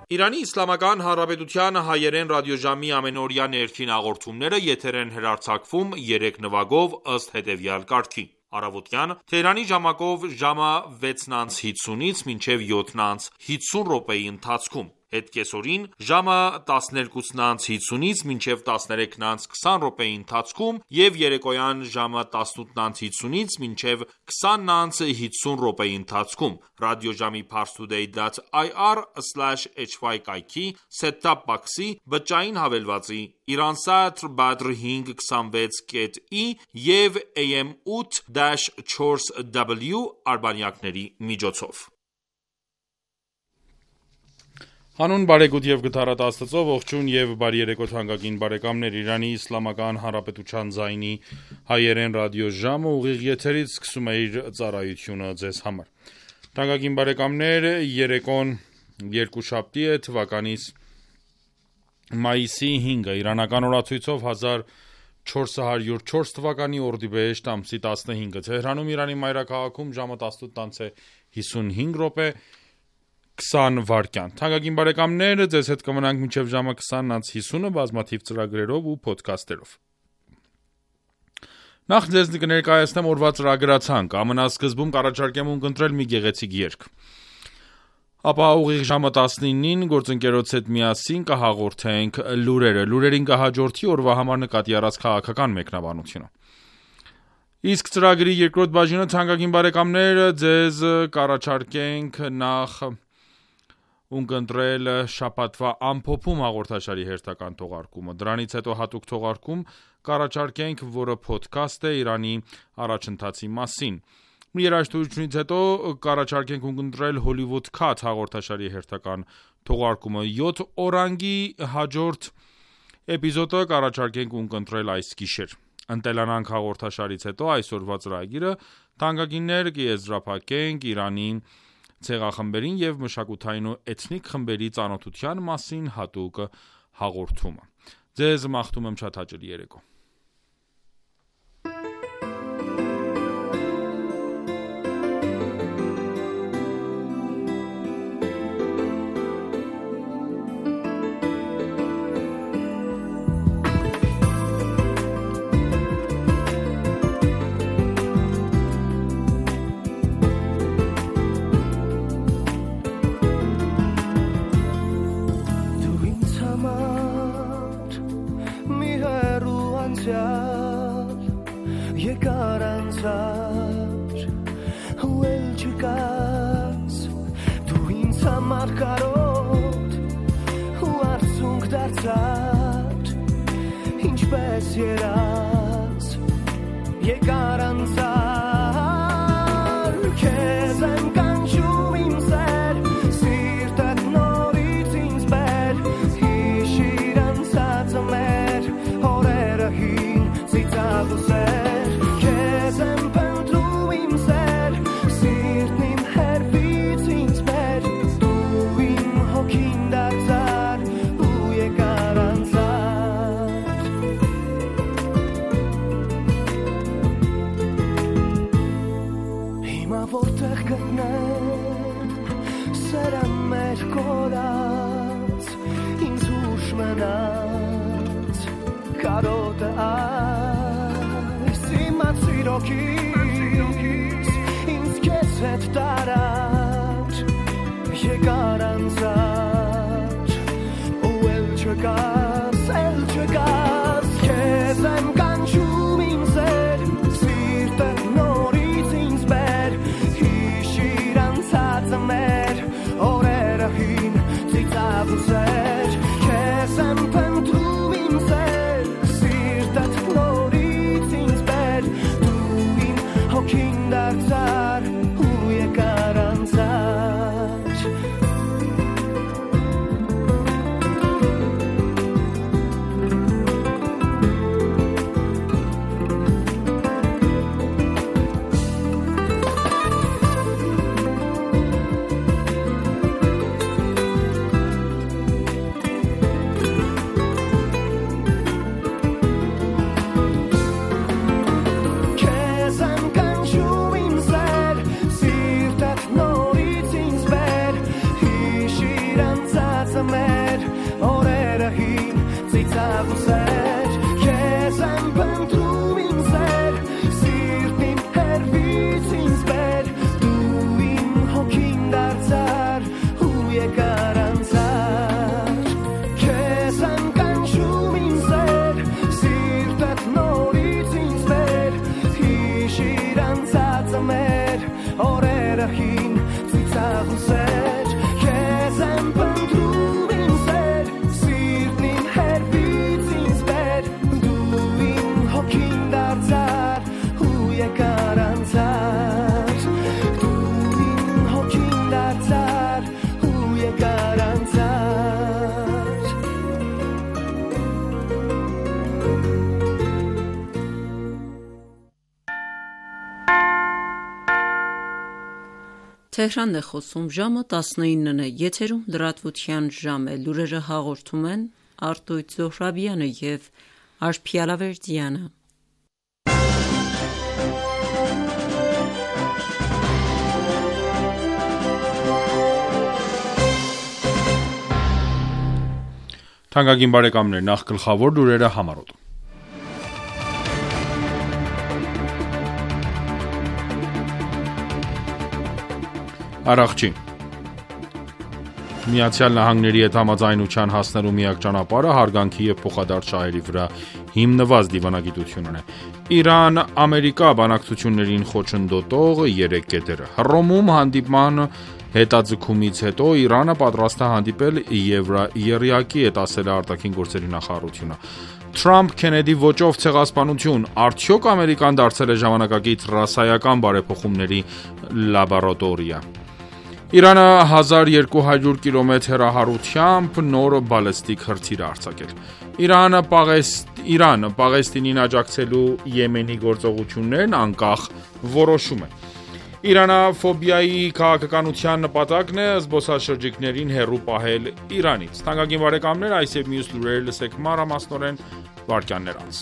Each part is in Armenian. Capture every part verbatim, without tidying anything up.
Իրանի Իսլամական Հանրապետության հայերեն ռադիոժամի ամենօրյա ներքին հաղորդումները եթեր են հեռարձակվում երեք նվագով ըստ հետևյալ կարգի: Առավոտյան Թեհրանի ժամակով ժամը վեցն անց հիսունից մինչև յոթն անց հիսուն րոպեի ընթացքում, հետկեսօրին ժամը տասներկուսն անց հիսունից մինչև տասներեքն անց քսան րոպեի ընթացքում և երեկոյան ժամը տասնութն անց հիսունից մինչև քսանն անց հիսուն րոպեի ընթացքում ռադիոժամի parstoday dot i r slash h y կայքի set-top box-ի բջջային հավելվածի Iransaat Badr հինգ քսանվեց կետ ի և A M ութ չորս W արբանյակների միջոցով: Հանուն բարեգութ և գթառատ Աստծո, ողջույն և բարի երեկո թանկագին բարեկամներ: Իրանի Իսլամական Հանրապետության ձայնի հայերեն ռադիոժամը ուղիղ եթերից սկսում է իր ծառայությունը ձեզ համար: Թանկագին բարեկամներ, երեկոն երկուշաբթի է, թվականիս մայիսի հինգը, իրանական օրացույցով հազար չորսսարուն չորս թվականի օրդիբեհեշտ ամսի տասնհինգը, Թեհրանում Իրանի մայրաքաղաքում ժամը տասնութն անց հիսունհինգ րոպե քսան վայրկյան: Թանկագին բարեկամներ, ձեզ հետ կմնանք մինչև ժամը քսանն անց հիսունը բազմաթիվ ծրագրերով ու փոդքասթերով: Նախ ձեզ կներկայացնեմ օրվա ծրագրացանկ: Ամենասկզբում կառաջարկեմ ունկնդրել մի գեղեցիկ երգ: Ապա ուղիղ ժամը տասնինին գործընկերոջս հետ միասին կհաղորդենք լուրերը: Լուրերին կհաջորդի օրվա համար նկատի առած քաղաքական մեկնաբանությունը: Իսկ ծրագրի երկրորդ բաժինը, թանկագին բարեկամներ, ձեզ կառաջարկենք նախ ունկնդրել շաբաթվա ամփոփում հաղորդաշարի հերթական թողարկումը: Դրանից հետո հատուկ թողարկում կառաջարկենք, որը փոդքաստ է Իրանի առաջընթացի մասին: Մի երաժշտությունից հետո կառաջարկենք ունկնդրել Hollywood Cut հաղորդաշարի հերթական թողարկումը: Յոթ օրանգի հաջորդ էպիզոդը կառաջարկենք ունկնդրել այս գիշեր: «Ընտելանանք» հաղորդաշարից հետո այսօրվա ծրագիրը, թանկագիններ, կեզրափակենք Իրանի ցեղախմբերին և մշակութային ու էթնիկ խմբերի ծանոթության մասին հատուկ հաղորդումը: Ձեզ մաղթում եմ շատ հաճելի երեկո: King Dark Star, who you got on Թեհրանն է խոսում, ժամը տասնինն է, եթերում լրատվության ժամ է, լուրերը հաղորդում են Արտույտ Զոհրաբյանը և Արփիալավերդյանը։ Թանկագին բարեկամներ, նախ գլխավոր լուրերը համառոտ։ Արաղչի Միացյալ Նահանգների հետ համաձայնության հասնելու միակ ճանապարհը հարգանքի և փոխադարձ շահերի վրա հիմնված դիվանագիտությունն է։ Իրան-Ամերիկա բանակցություններին խոչընդոտող երեք կետերը։ Հռոմում հանդիպման հետաձգումից հետո Իրանը պատրաստ է հանդիպել եռյակի հետ, ասել է արտաքին գործերի նախարարությունը։ Թրամփ-Քենեդի ոճով ցեղասպանություն, արդյոք Ամերիկան դարձել է ժամանակակից ռասայական բարեփոխումների լաբորատորիա։ Իրանը հազար երկու հարյուր կիլոմետր հեռահարությամբ նոր բալիստիկ հրթիռ է արձակել։ Իրանը Իրան Պաղեստինին աջակցելու Եմենի գործողություններն անկախ որոշում է։ Իրանաֆոբիայի քաղաքականության նպատակն է զբոսաշրջիկներին հեռու պահել Իրանից։ Թանկագին բարեկամներ, այս և մյուս լուրերը լսեք մանրամասնորեն վայրկյաններ անց։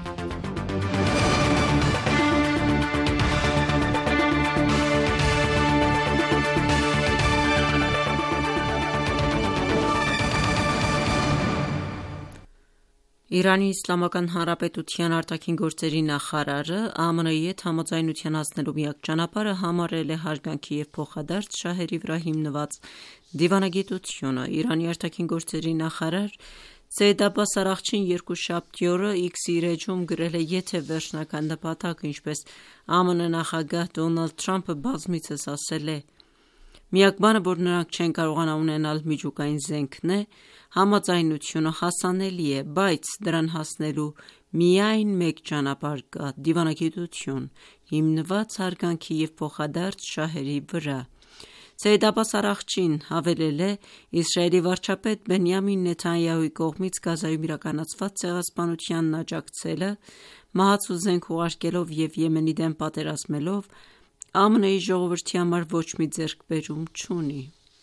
Իրանի Իսլամական Հանրապետության արտաքին գործերի նախարարը ԱՄՆ-ի հետ համաձայնության հասնելու միակ ճանապարհը համարել է հարգանքի և փոխադարձ շահերի վրա հիմնված դիվանագիտությունը։ Իրանի արտաքին գործերի նախարար Սեյեդ Աբբաս Արաղչին երկուշաբթի օրը X-ի իր էջում գրել է. «Եթե վերջնական նպատակը, ինչպես ԱՄՆ նախագահ Դոնալդ Թրամփը բազմիցս ասել է, միակ բանը, որ նրանք չեն կարողանա ունենալ միջուկային զենքն է, համաձայնությունը հասանելի է, բայց դրան հասնելու միայն մեկ ճանապարհ կա՝ դիվանագիտություն, հիմնված հարգանքի և փոխադարձ շահերի վրա»։ Սեյեդ Աբբաս Արաղչին հավելել է. «Իսրայելի վարչապետ Բենյամին Նեթանյահուի կողմից Գազայում իրականացված ցեղասպանությանն աջակցելը, մահացու զենք ուղարկելով և Եմենի դեմ պատերազմելով, ԱՄՆ-ի ժողովրդի համար ոչ մի ձեռքբերում չունի»։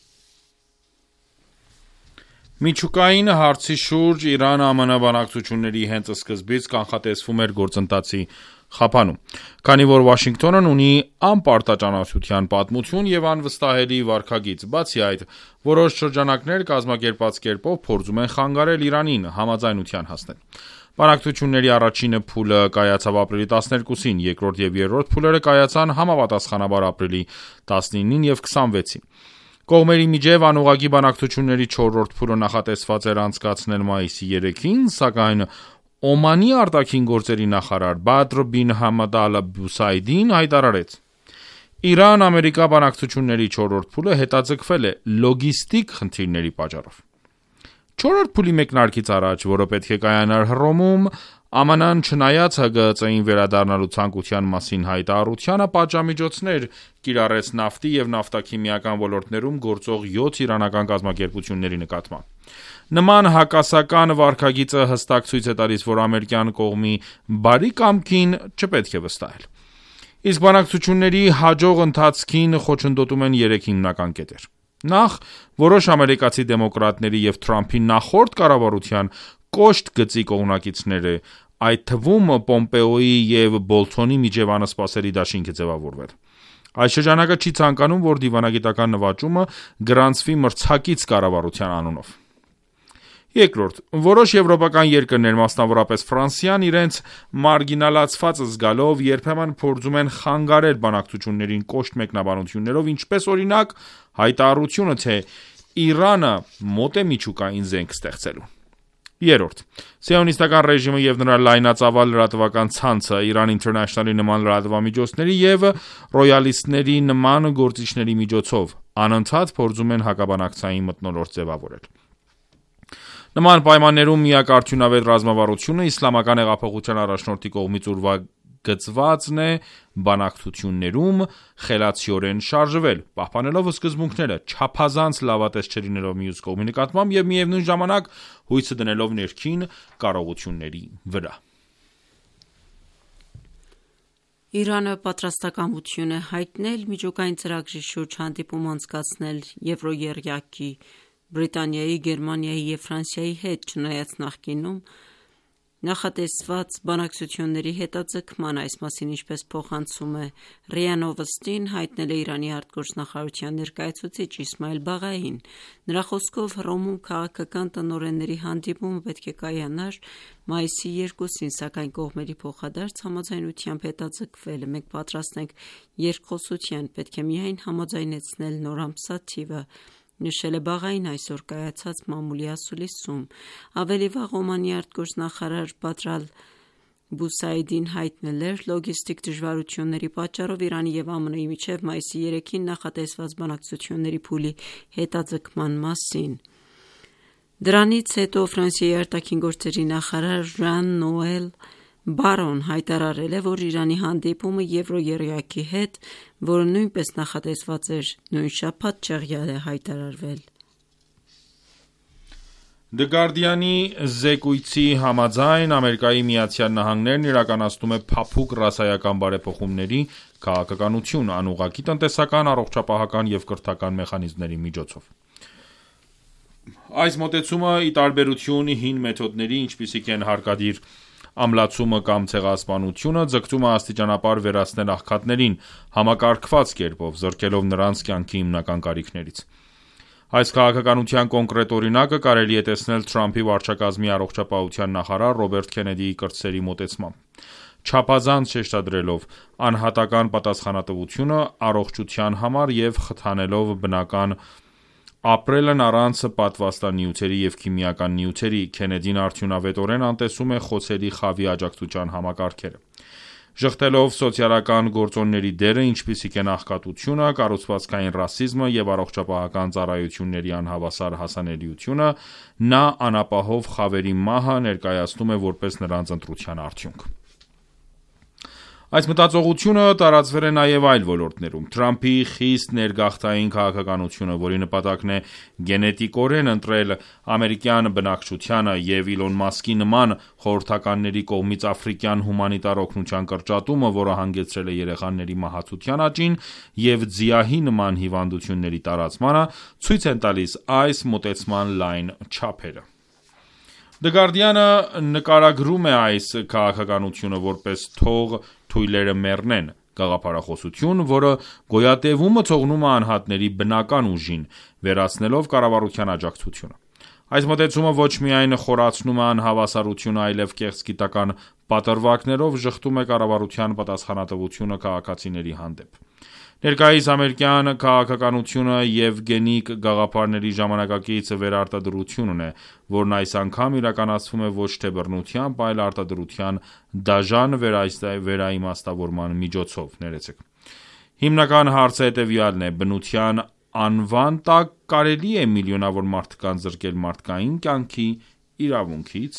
Միջուկային հարցի շուրջ Իրան-ԱՄՆ բանակցությունների հենց սկզբից կանխատեսվում էր գործընթացի խափանում, քանի որ Վաշինգտոնն ունի անպարտաճանաչության պատմություն և անվստահելի վարքագիծ։ Բացի այդ, որոշ շրջանակներ կազմակերպված կերպով փորձում են խանգարել Իրանին համաձայնության հասնել։ Բանակցությունների առաջին փուլը կայացավ ապրիլի տասներկուսին, երկրորդ և երրորդ փուլերը կայացան համապատասխանաբար ապրիլի տասնինին և քսանվեցին։ Կողմերի միջև անուղղակի բանակցությունների չորրորդ փուլը նախատեսված էր անցկացնել մայիսի երեքին, սակայն Օմանի արտաքին գործերի նախարար Բադր բին Համադ Ալ Բուսայդին հայտարարեց. «Իրան-Ամերիկա բանակցությունների չորրորդ փուլը հետաձգվել է լոգիստիկ խնդիրների պատճառով»։ Չորրորդ փուլի մեկնարկից առաջ, որը պետք է կայանար Հռոմում, ԱՄՆ-ն չնայած ՀԳՀԾ-ին վերադառնալու ցանկության մասին հայտարարությանը, պատժամիջոցներ կիրառեց նավթի և նավթաքիմիական ոլորտներում գործող յոթ իրանական կազմակերպությունների նկատմամբ։ Նման հակասական վարքագիծը հստակ ցույց է տալիս, որ ամերիկյան կողմի բարի կամքին չպետք է վստահել։ Իսկ բանակցությունների հաջող ընթացքին խոչընդոտում են երեք հիմնական կետեր։ Նախ, որոշ ամերիկացի դեմոկրատների և Թրամփի նախորդ կառավարության կոշտ գծի կողմնակիցները, այդ թվում Պոմպեոյի և Բոլթոնի միջև անսպասելի դաշինք է ձևավորվել։ Այս շրջանակը չի ցանկանում, որ դիվանագիտական նվաճումը գրանցվի մրցակից կառավարության անունով։ Երկրորդ, որոշ եվրոպական երկրներ, մասնավորապես Ֆրանսիան, իրենց մարգինալացված զգալով երբեմն փորձում են խանգարել բանակցություններին կոշտ մեկնաբանություններով, ինչպես օրինակ հայտարարությունը, թե Իրանը մոտ է միջուկային զենք ստեղծելու։ Երրորդ, սիոնիստական ռեժիմը և նրա լայնածավալ լրատվական ցանցը Iran International-ի նման լրատվամիջոցների և ռոյալիստների նման գործիչների միջոցով անընդհատ փորձում են հակաբանակցային մթնոլորտ ձևավորել։ Նման պայմաններում միակ արդյունավետ ռազմավարությունը իսլամական հեղափոխության առաջնորդի կողմից ուրվագծվածն է բանակցություններում խելացիորեն շարժվել, պահպանելով սկզբունքները, չափազանց լավատես չլինելով մյուս կողմի նկատմամբ և միևնույն ժամանակ հույսը դնելով ներքին կարողությունների վրա։ Իրանը պատրաստակամություն է հայտնել միջուկային ծրագրի շուրջ հանդիպում անցկացնել Եվրոերկրակի, Բրիտանիայի, Գերմանիայի և Ֆրանսիայի հետ, չնայած նախկինում նախատեսված բանակցությունների հետաձգման: Այս մասին, ինչպես փոխանցում է ՌԻԱ Նովոստին, հայտնել է Իրանի արտգործնախարարության ներկայացուցիչ Իսմայիլ Բաղային: Նրա խոսքով Հռոմում քաղաքական տնօրենների հանդիպումը պետք է կայանար մայիսի երկուսին, սակայն կողմերի փոխադարձ համաձայնությամբ հետաձգվել է: Մենք պատրաստ ենք երկխոսության, պետք է միայն համաձայնեցնել նոր ամսաթիվը, նշել է Բաղային այսօր կայացած մամուլի ասուլիսում: Ավելի վաղ Օմանի արտգործնախարար Բադր Ալ-Բուսայդին հայտնել էր լոգիստիկ դժվարությունների պատճառով Իրանի և ԱՄՆ-ի միջև մայիսի երեքին նախատեսված բանակցությունների փուլի հետաձգման մասին: Դրանից հետո Ֆրանսիայի արտաքին նախարար Ժան Նոել Բարոն հայտարարել է, որ Իրանի հանդիպումը Եվրոերկրակի հետ, որը նույնպես նախատեսված էր նույն շաբաթ, չեղյալ է հայտարարվել: The Guardian-ի զեկույցի համաձայն, ԱՄՆ-ն իրականացնում է փափուկ ռասայական բարեփոխումների քաղաքականություն՝ անուղղակի տնտեսական, առողջապահական և կրթական մեխանիզմների միջոցով: Այս մոտեցումը, ի տարբերություն հին մեթոդների, ինչպիսիք են հարկադիր ամլացումը կամ ցեղասպանությունը, ձգտում է աստիճանաբար վերացնել աղքատներին՝ համակարգված կերպով, զրկելով նրանց կյանքի հիմնական կարիքներից: Այս քաղաքականության կոնկրետ օրինակը կարելի է տեսնել Թրամփի վարչակազմի առողջապահության նախարար Ռոբերտ Քենեդիի կրտսերի մոտեցմամբ, չափազանց շեշտադրելով անհատական պատասխանատվությունը առողջության համար և խթանելով բնական ապրելն առանց պատվաստանյութերի և քիմիական նյութերի: Քենեդին արդյունավետորեն անտեսում է խոցելի խավի աջակցության համակարգերը: Ժխտելով սոցիալական գործոնների դերը, ինչպիսիք են աղքատությունը, կառուցվածքային ռասիզմը և առողջապահական ծառայությունների անհավասար հասանելիությունը, նա անապահով խավերի մահը ներկայացնում է որպես նրանց ընտրության արդյունք: Այս մտածողությունը տարածվել է նաև այլ ոլորտներում: Թրամփի խիստ ներգաղթային քաղաքականությունը, որի նպատակն է գենետիկորեն ընտրել ամերիկյան բնակչությանը, և Իլոն Մասկի նման խորհրդականների կողմից աֆրիկյան հումանիտար օգնության կրճատումը, որը հանգեցրել է երեխաների մահացության աճին և ՁԻԱՀ-ի նման հիվանդությունների տարածմանը, ցույց են տալիս այս մոտեցման լայն չափերը: The Guardian-ը նկարագրում է այս քաղաքականությունը որպես «թող թույլերը մեռնեն» գաղափարախոսություն, որը գոյատևումը թողնում է անհատների բնական ուժին, վերացնելով կառավարության աջակցությունը: Այս մոտեցումը ոչ միայն խորացնում է անհավասարությունը, այլև կեղծ գիտական պատրվակներով ժխտում է կառավարության պատասխանատվությունը քաղաքացիների հանդեպ: Ներկայիս ամերիկյան քաղաքականությունը եվգենիկ գաղափարների ժամանակակից վերարտադրությունն է, որն այս անգամ իրականացվում է ոչ թե բռնությամբ, այլ արտադրության դաժան վերաիմաստավորման միջոցով: Հիմնական հարցը հետևյալն է՝ բնության անվան տակ կարելի է միլիոնավոր մարդկանց զրկել մարդկային կյանքի իրավունքից: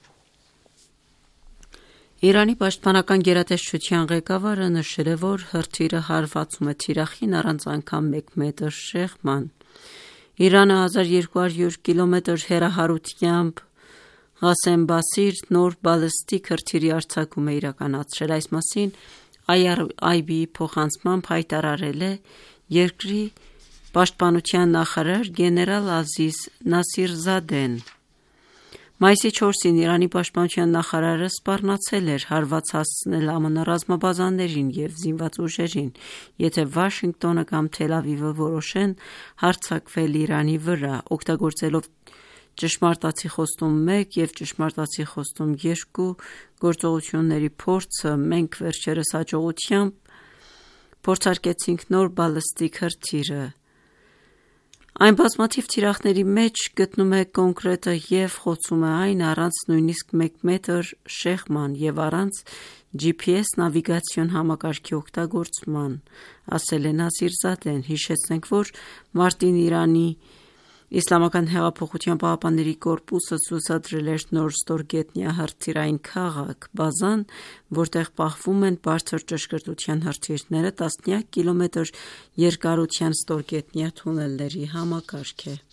Իրանի պաշտպանական գերատեսչության ղեկավարը նշել է, որ հրթիռը հարվածում է թիրախին առանց անգամ մեկ մետր շեղման: Իրանը հազար երկու հարյուր կիլոմետր հեռահարությամբ Ղասեմ Բասիր նոր բալիստիկ հրթիռի արձակում է իրականացրել: Այս մասին I R I B-ի փոխանցմամբ հայտարարել է երկրի պաշտպանության նախարար գեներալ Ազիզ Նասիրզադեն: Մայիսի չորսին Իրանի պաշտպանության նախարարը սպառնացել էր հարված հասցնել ԱՄՆ ռազմաբազաներին և զինված ուժերին, եթե Վաշինգտոնը կամ Թել Ավիվը որոշեն հարձակվել Իրանի վրա: Օգտագործելով ճշմարտացի խոստում մեկ և ճշմարտացի խոստում երկու գործողությունների փորձը, մենք վերջերս հաջողությամբ փորձարկեցինք նոր բալիստիկ հրթիռը: Այն բազմաթիվ թիրախների մեջ գտնում է կոնկրետը և խոցում է այն առանց նույնիսկ մեկ մետր շեղման և առանց G P S նավիգացիոն համակարգի օգտագործման, ասել է Նասիրզադեն: Հիշեցնենք, որ մարտին ԻԻՀ-ը ցուցադրել էր նոր ստորգետնյա հրթիռային քաղաք, բազան, որտեղ պահվում են բարձր ճշգրտության հրթիռները, տասնյակ կիլոմետր երկարության ստորգետնյա թունելների համակարգ է: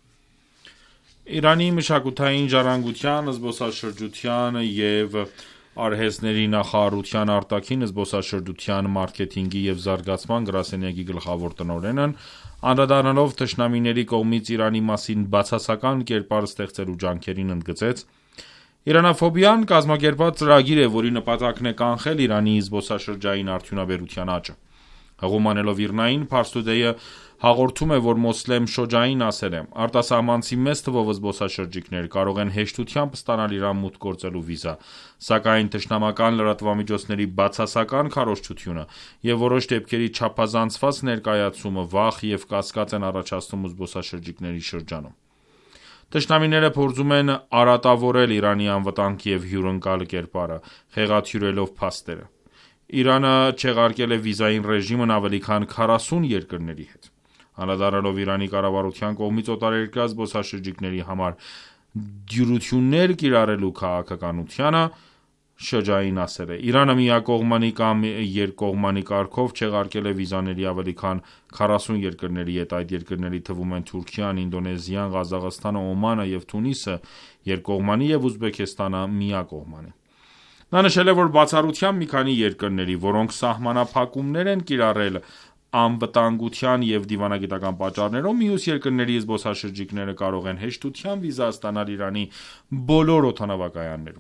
Իրանի մշակութային ժառանգության, զբոսաշրջության և Արհեստների նախարարության արտաքին զբոսաշրջության, մարքեթինգի և զարգացման գրասենյակի գլխավոր տնօրենն անդրադառնալով թշնամիների կողմից Իրանի մասին բացասական կերպար ստեղծելու ջանքերին ընդգծեց. «Իրանաֆոբիան կազմակերպված ծրագիր է, որի նպատակն է կանխել Իրանի զբոսաշրջային արդյունաբերության աճը»։ Հղում անելով ԻՌՆԱ-ին, Pars Today-ը հաղորդում է, որ Մոսլեմ Շոջային ասել է. «Արտասահմանցի մեծ թվով զբոսաշրջիկներ կարող են հեշտությամբ ստանալ Իրան մուտք գործելու վիզա, սակայն թշնամական լրատվամիջոցների բացասական քարոզչությունը և որոշ դեպքերի չափազանցված ներկայացումը վախ և կասկած են առաջացնում զբոսաշրջիկների շրջանում»։ Թշնամիները փորձում են արատավորել Իրանի անվտանգ և հյուրընկալ կերպարը՝ խեղաթյուրելով փաստերը։ Իրանը չեղարկել է վիզային ռեժիմն ավելի քան քառասուն երկրների հետ։ Անդրադառնալով Իրանի կառավարության կողմից օտարերկրյա զբոսաշրջիկների համար դյուրություններ կիրառելու քաղաքականությանը, Շոջային ասել է. «Իրանը միակողմանի կամ երկկողմանի կարգով չեղարկել է վիզաների ավելի քան քառասուն երկրների հետ։ Այդ երկրների թվում են Թուրքիան, Ինդոնեզիան, Ղազախստանը, Օմանը և Թունիսը երկկողմանի և Ուզբեկստանը միակողմանի»։ Նա նշել է, որ բացառությամբ մի քանի երկրների, որոնք սահմանափակումներ են կիրառել անվտանգության և դիվանագիտական պատճառներով, մյուս երկրների զբոսաշրջիկները կարող են հեշտությամբ վիզա ստանալ Իրանի բոլոր օդանավակայաններում։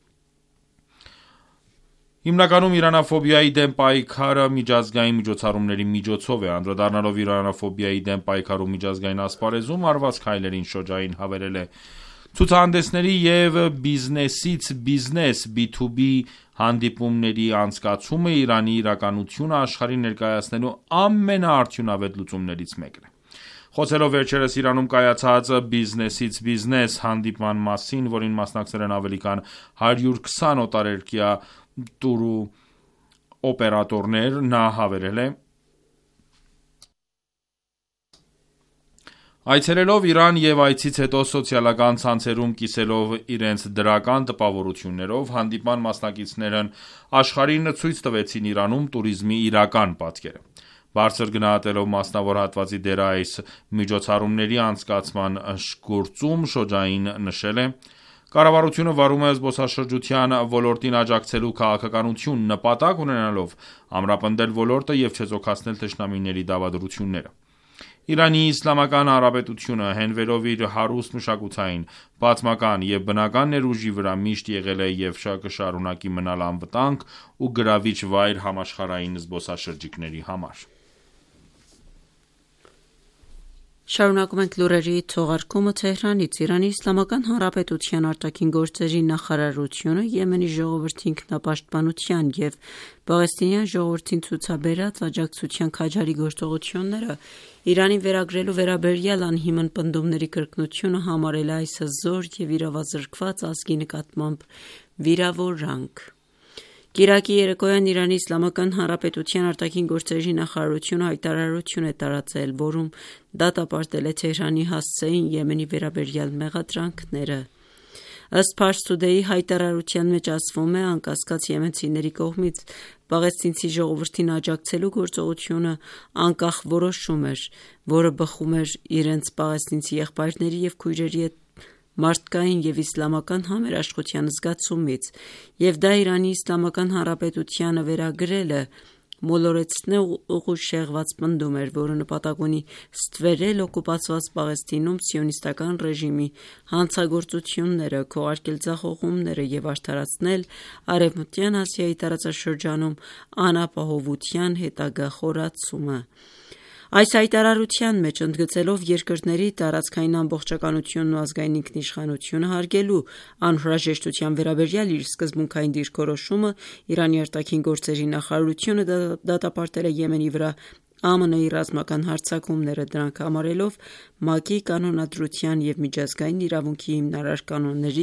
Հիմնականում իրանաֆոբիայի դեմ պայքարը միջազգային միջոցառումների միջոցով է։ Անդրադառնալով իրանաֆոբիայի դեմ պայքարում միջազգային ասպարեզում արված քայլերին, Շոջային հավելել է. «Ցուցահանդեսների և բիզնեսից բիզնես (բի թու բի) հանդիպումների անցկացումը Իրանի իրականությունը աշխարհին ներկայացնելու ամենաարդյունավետ լուծումներից մեկն է»։ Խոսելով վերջերս Իրանում կայացած «Բիզնեսից բիզնես» հանդիպման մասին, որին մասնակցել են ավելի քան հարյուր քսան օտարերկրյա տուրօպերատորներ, նա հավելել է. «Այցելելով Իրան և այցից հետո սոցիալական ցանցերում կիսելով իրենց դրական տպավորություններով, հանդիպման մասնակիցներն աշխարհին ցույց տվեցին Իրանում տուրիզմի իրական պատկերը»։ Բարձր գնահատելով մասնավոր հատվածի դերը այս միջոցառումների անցկացման գործում, Շոջային նշել է. «Կառավարությունը վարում է զբոսաշրջության ոլորտին աջակցելու քաղաքականություն՝ նպատակ ունենալով ամրապնդել ոլորտը և չեզոքացնել թշնամիների դավադրությունները։ Իրանի Իսլամական Հանրապետությունը, հենվելով իր հարուստ մշակութային, պատմական և բնական ներուժի վրա, միշտ եղել է և կշարունակի մնալ անվտանգ ու գրավիչ վայր համաշխարհային զբոսաշրջիկների համար»։ Շարունակում ենք լուրերի թողարկումը Թեհրանից։ Իրանի Իսլամական Հանրապետության արտաքին գործերի նախարարությունը Եմենի ժողովրդի ինքնապաշտպանության և պաղեստինյան ժողովրդին ցուցաբերած աջակցության քաջարի գործողությունները Իրանին վերագրելու վերաբերյալ անհիմն պնդումների կրկնությունը համարել է այս հզոր և իրավազրկված ազգի նկատմամբ վիրավորանք։ Կիրակի երեկոյան Իրանի Իսլամական Հանրապետության արտաքին գործերի նախարարությունը հայտարարություն է տարածել, որում դատապարտել է Թեհրանի հասցեին Եմենի վերաբերյալ մեղադրանքները։ Ըստ Pars Today-ի հայտարարության մեջ ասվում է. «Անկասկած եմենցիների կողմից պաղեստինցի ժողովրդին աջակցելու գործողությունը անկախ որոշում էր, որը բխում էր իրենց պաղեստինցի եղբայրների և քույրերի հետ մարդկային և իսլամական համերաշխության զգացումից, և դա Իրանի Իսլամական Հանրապետությանը վերագրելը մոլորեցնող ու շեղված պնդում էր, որը նպատակ ունի ստվերել օկուպացված Պաղեստինում Սիոնիստական ռեժիմի հանցագործությունները, քողարկել ձախողումները և արդարացնել Արևմտյան Ասիայի տարածաշրջանում անապահովության հետագա խորացումը»։ Այս հայտարարության մեջ, ընդգծելով երկրների տարածքային ամբողջականությունն ու ազգային ինքնիշխանությունը հարգելու անհրաժեշտության վերաբերյալ իր սկզբունքային դիրքորոշումը, Իրանի արտաքին գործերի նախարարությունը դատապարտել է Եմենի վրա ԱՄՆ-ի ռազմական հարձակումները, դրանք համարելով ՄԱԿ-ի կանոնադրության և միջազգային իրավունքի հիմնարար կանոնների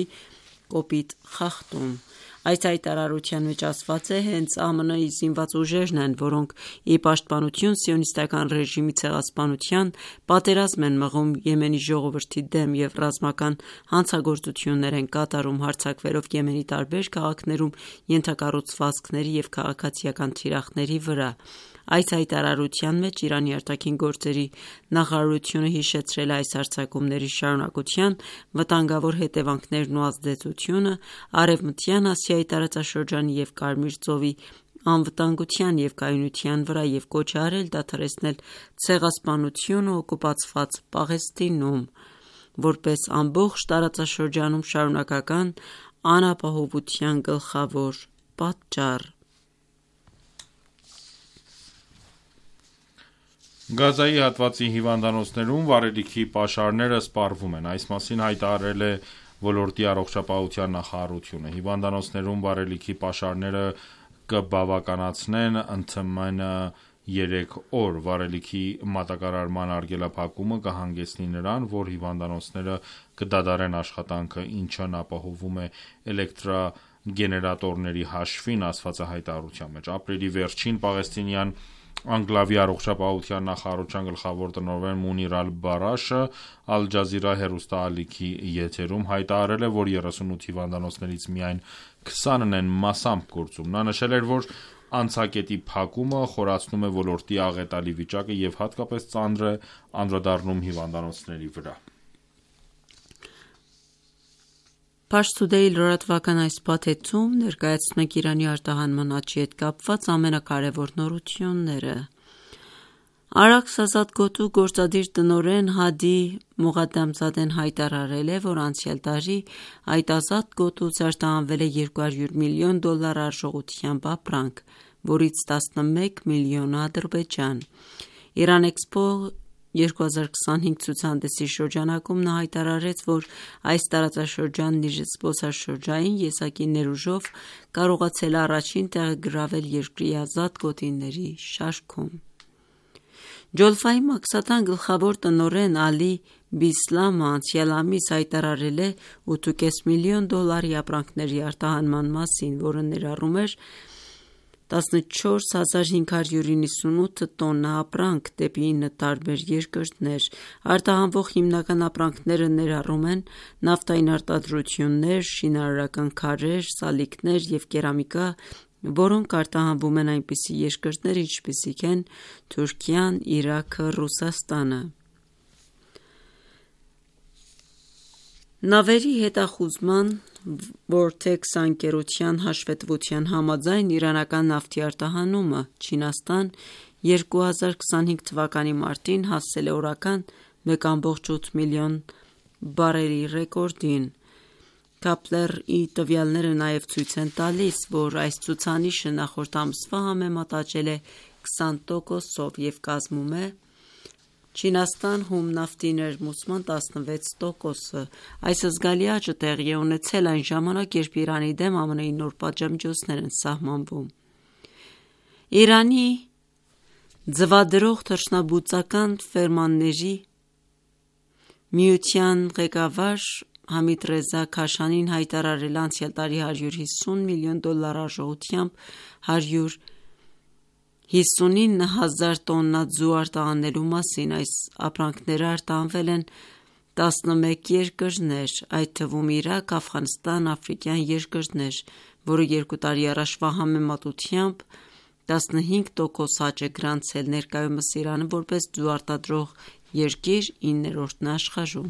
կոպիտ խախտում։ Այս հայտարարության մեջ ասված է. «Հենց ԱՄՆ-ի զինված ուժերն են, որոնք ի պաշտպանություն Սիոնիստական ռեժիմի ցեղասպանության, պատերազմ են մղում Եմենի ժողովրդի դեմ և ռազմական հանցագործություններ են կատարում՝ հարձակվելով Եմենի տարբեր քաղաքներում ենթակառուցվածքների և քաղաքացիական թիրախների վրա»։ Այս հայտարարության մեջ Իրանի արտաքին գործերի նախարարությունը հիշեցրել է այս հարձակումների շարունակության վտանգավոր հետևանքներն ու ազդեցությունը Արևմտյան Ասիայի Ասիայի տարածաշրջանի և Կարմիր ծովի անվտանգության և կայունության վրա և կոչ է արել դադարեցնել ցեղասպանությունը օկուպացված Պաղեստինում, որպես ամբողջ տարածաշրջանում շարունակական անապահովության գլխավոր պատճառ։ Գազայի հատվածի հիվանդանոցներում վառելիքի պաշարները սպառվում են: Այս մասին հայտարարել է ոլորտի առողջապահության նախարարությունը: Հիվանդանոցներում վառելիքի պաշարները կբավականացնեն ընդամենը երեք օր: Վառելիքի մատակարարման արգելափակումը կհանգեցնի նրան, որ հիվանդանոցները կդադարեն աշխատանքը, ինչն ապահովում է էլեկտրագեներատորների հաշվին, ասված է հայտարարության մեջ: Ապրիլի վերջին պաղեստինյան անկլավի առողջապահության նախարարության գլխավոր տնօրեն Մունիր Ալ-Բարաշը Ալ Ջազիրա հեռուստաալիքի եթերում հայտարարել է, որ երեսունութ հիվանդանոցներից միայն քսանն են մասամբ գործում: Նա նշել էր, որ անցակետի փակումը խորացնում է ոլորտի աղետալի վիճակը և հատկապես ծանր է անդրադառնում հիվանդանոցների վրա: Pars Today լրատվական այս փաթեթում ներկայացնում ենք Իրանի արտահանման աճի հետ կապված ամենակարևոր նորությունները: Արաքս Ազատ գոտու գործադիր տնօրեն Հադի Մողադամզադեն հայտարարել է, որ անցյալ տարի այդ ազատ գոտուց արտահանվել է երկու հարյուր միլիոն դոլար արժողությամբ ապրանք, որից տասնմեկ միլիոնը Ադրբեջան: Իրանէքսպո երկու հազար քսանհինգ ցուցահանդեսի շրջանակում նա հայտարարեց, որ այս տարածաշրջանն իր զբոսաշրջային եզակի ներուժով կարողացել է առաջին տեղը գրավել երկրի ազատ գոտիների շարքում: Ջոլֆայի մաքսատան գլխավոր տնօրեն Ալի Բիսլամը անցյալ ամիս հայտարարել է ութ ու կես միլիոն դոլարի ապրանքների արտահանման մասին, որը ներառում էր տասնչորս հազար հինգ հարյուր իննսունութ տոննա ապրանք դեպի ինը տարբեր երկրներ: Արտահանվող հիմնական ապրանքները ներառում են նավթային արտադրություններ, շինարարական քարեր, սալիկներ և կերամիկա, որոնք արտահանվում են այնպիսի երկրներ, ինչպիսիք են Թուրքիան, Իրաքը, Ռուսաստանը: Նավերի հետախուզման Vortex ընկերության հաշվետվության համաձայն, իրանական նավթի արտահանումը Չինաստան երկու հազար քսանհինգ թվականի մարտին հասել է օրական մեկ ամբողջ ութ միլիոն բարելի ռեկորդին: Քեփլեր-ի տվյալները նաև ցույց են տալիս, որ այս ցուցանիշը նախորդ ամսվա համեմատ աճել է քսան տոկոսով և կազմում է Չինաստան հում նավթի ներմուծման տասնվեց տոկոսը: Այս զգալի աճը տեղի է ունեցել այն ժամանակ, երբ Իրանի դեմ ԱՄՆ-ի նոր պատժամիջոցներ են սահմանվում: Իրանի ձվադրող թռչնաբուծական ֆերմաների միության ղեկավար Համիդ Ռեզա Քաշանին հայտարարել է անցյալ տարի հարյուր հիսուն միլիոն դոլար արժողությամբ հարյուր հիսունինը հազար տոննա ձու արտահանելու մասին: Այս ապրանքները արտահանվել են տասնմեկ երկրներ, այդ թվում Իրաք, Աֆղանստան, աֆրիկյան երկրներ, որը երկու տարի առաջվա համեմատությամբ տասնհինգ տոկոս աճ է գրանցել: Ներկայումս Իրանը որպես ձու արտադրող երկիր իններորդն է աշխարհում: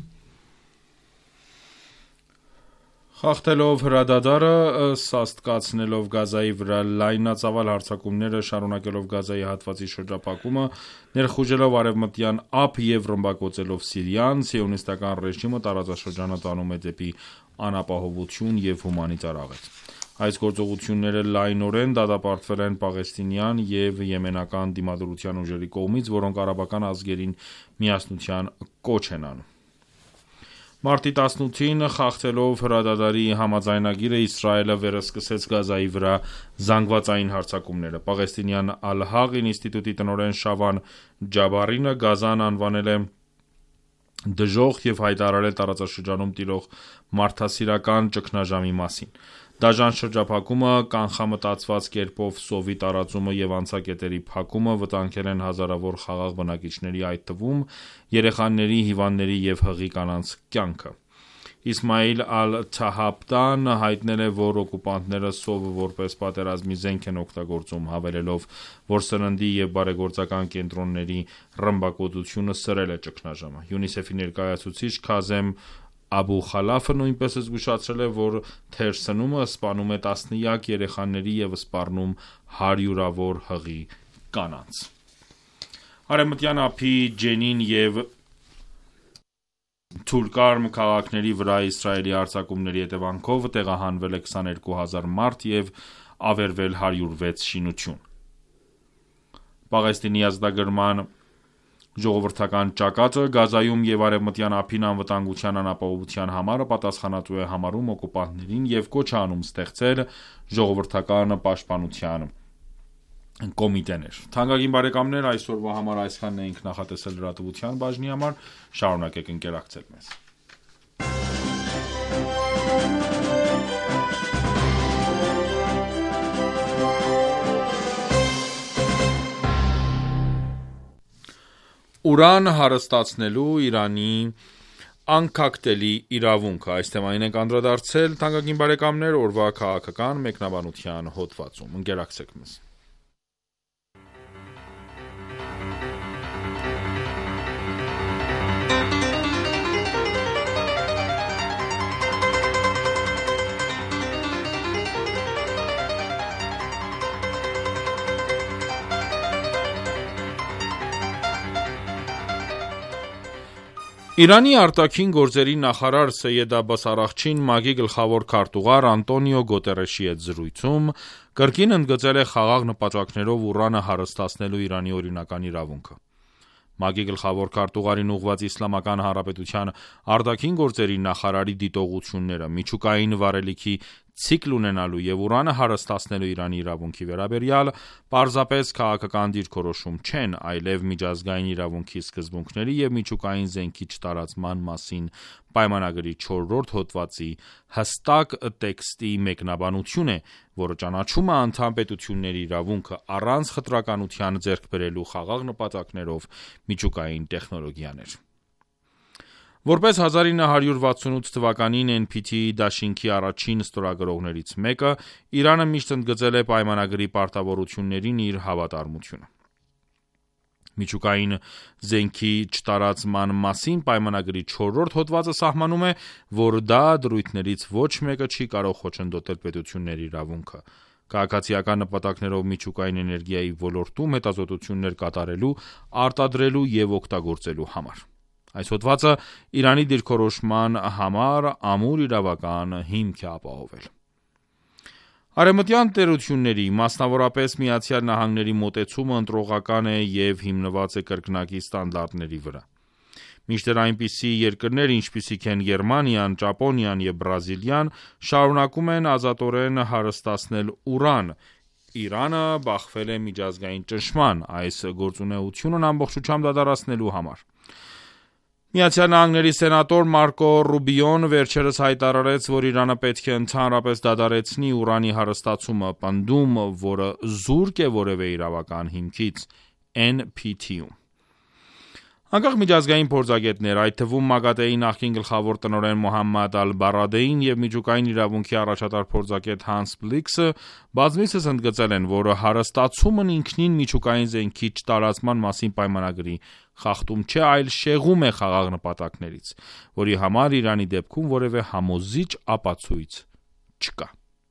Խախտելով հրադադարը, սաստկացնելով Գազայի վրա լայնածավալ հարձակումները, շարունակելով Գազայի հատվածի շրջափակումը, ներխուժելով Արևմտյան Ափ և ռմբակոծելով Սիրիան, Սիոնիստական ռեժիմը տարածաշրջանը տանում է դեպի անապահովություն և հումանիտար աղետ: Այս գործողությունները լայնորեն դատապարտվել են պաղեստինյան և եմենական դիմադրության ուժերի կողմից, որոնք արաբական ազգերին միասնության կոչ են անում: Մարտի տասնութին, խախտելով հրադադարի համաձայնագիրը, Իսրայելը վերսկսեց Գազայի վրա զանգվածային հարձակումները: Պաղեստինյան Ալ-Հաղ ինստիտուտի տնօրեն Շավան Ջաբարինը Գազան անվանել է դժոխք և հայտարարել տարածաշրջանում տիրող մարդասիրական ճգնաժամի մասին: Դաժան շրջափակումը, կանխամտածված կերպով սովի տարածումը և անցակետերի փակումը վտանգել են հազարավոր խաղաղ բնակիչների, այդ թվում երեխաների, հիվանդների և հղի կանանց կյանքը: Իսմայիլ Ալ-Թահաբտան հայտնել է, որ օկուպանտները սովը որպես պատերազմի զենք են օգտագործում, հավելելով, որ սննդի և բարեգործական կենտրոնների ռմբակոծությունը սրել է ճգնաժամը: ՅՈՒՆԻՍԵՖ-ի ներկայացուցիչ Քազեմ Աբու Խալաֆը նույնպես զգուշացրել է, որ թերսնումը սպանում է տասնյակ երեխաների և սպառնում հարյուրավոր հղի կանանց։ Արևմտյան ափի Ջենին և Թուլկարմ քաղաքների վրա Իսրայելի հարձակումների հետևանքով տեղահանվել է քսաներկու հազար մարդ և ավերվել հարյուր վեց շինություն։ Պաղեստինի ազատագրման ժողովրդական ճակատը Գազայում և Արևմտյան ափին անվտանգության անապահովության համար պատասխանատու է համարում օկուպանտներին և կոչ է անում ստեղծել ժողովրդական պաշտպանության կոմիտեներ։ Թանկագին բարեկամներ, այսօրվա համար այսքանն էինք նախատեսել լրատվության բաժնի համար, շարունակեք ընկերակցել մեզ։ Ուրան հարստացնելու Իրանի անքակտելի իրավունքը։ Այս թեմային ենք անդրադարձել թանկագին բարեկամներ օրվա քաղաքական մեկնաբանության հոդվածում։ Ընկերակցեք մեզ։ Իրանի արտաքին գործերի նախարար Սեյեդ Աբբաս Արաղչին ՄԱԳ-ի գլխավոր քարտուղար Անտոնիո Գուտերեշի հետ զրույցում կրկին ընդգծել է խաղաղ նպատակներով Ուրանը հարստացնելու Իրանի օրինական իրավունքը։ ՄԱԳ-ի գլխավոր քարտուղարին ուղղված Իսլամական Հանրապետության արտաքին գործերի նախարարի դիտողությունները միջուկային վառելիքի ցիկլ ունենալու և Ուրանը հարստացնելու Իրանի իրավունքի վերաբերյալ պարզապես քաղաքական դիրքորոշում չեն, այլև միջազգային իրավունքի սկզբունքների և միջուկային զենքի չտարածման մասին պայմանագրի չորրորդ հոդվածի հստակ տեքստի մեկնաբանություն է, որը ճանաչում է անդամ պետությունների իրավունքը առանց խտրականության ձեռք բերելու խաղաղ նպատակներով միջուկային տեխնոլոգիաներ։ Որպես հազար ինը հարյուր վաթսունութ թվականին Էն Փի Թի-ի դաշինքի առաջին ստորագրողներից մեկը, Իրանը միշտ ընդգծել է պայմանագրի պարտավորություններին իր հավատարմությունը։ Միջուկային զենքի չտարածման մասին պայմանագրի չորրորդ հոդվածը սահմանում է, որ դա դրույթներից ոչ մեկը չի կարող խոչընդոտել պետությունների իրավունքը, քաղաքացիական նպատակներով միջուկային էներգիայի ոլորտում հետազոտություններ կատարելու, արտադրելու և օգտագործելու համար։ Այս հոդվածը Իրանի դիրքորոշման համար ամուր իրավական հիմք է ապահովել։ Արևմտյան տերությունների, մասնավորապես Միացյալ Նահանգների մոտեցումը ընտրողական է և հիմնված է կրկնակի ստանդարտների վրա։ Մինչդեռ այնպիսի երկրներ, ինչպիսիք են Գերմանիան, Ճապոնիան և Բրազիլիան, շարունակում են ազատորեն հարստացնել ուրան, Իրանը բախվել է միջազգային ճնշման այս գործունեությունն ամբողջությամբ դադարեցնելու համար։ Միացյալ Նահանգների սենատոր Մարկո Ռուբիոն վերջերս հայտարարեց, որ Իրանը պետք է ընդհանրապես դադարեցնի ուրանի հարստացումը, պնդում, որը զուրկ է որևէ իրավական հիմքից Էն Փի Թի-ում։ Անկախ միջազգային փորձագետներ, այդ թվում ՄԱԳԱՏԷ-ի նախկին գլխավոր տնօրեն Մոհամմադ Ալ-Բարադեին և միջուկային իրավունքի առաջատար փորձագետ Հանս Բլիքսը բազմիցս ընդգծել են, որ հարստացումն ինքնին միջուկային զենքի չտարածման մասին պայմանագրի խախտում չէ, այլ շեղում է խաղաղ նպատակներից, որի համար Իրանի դեպքում որևէ համոզիչ ապացույց չկա։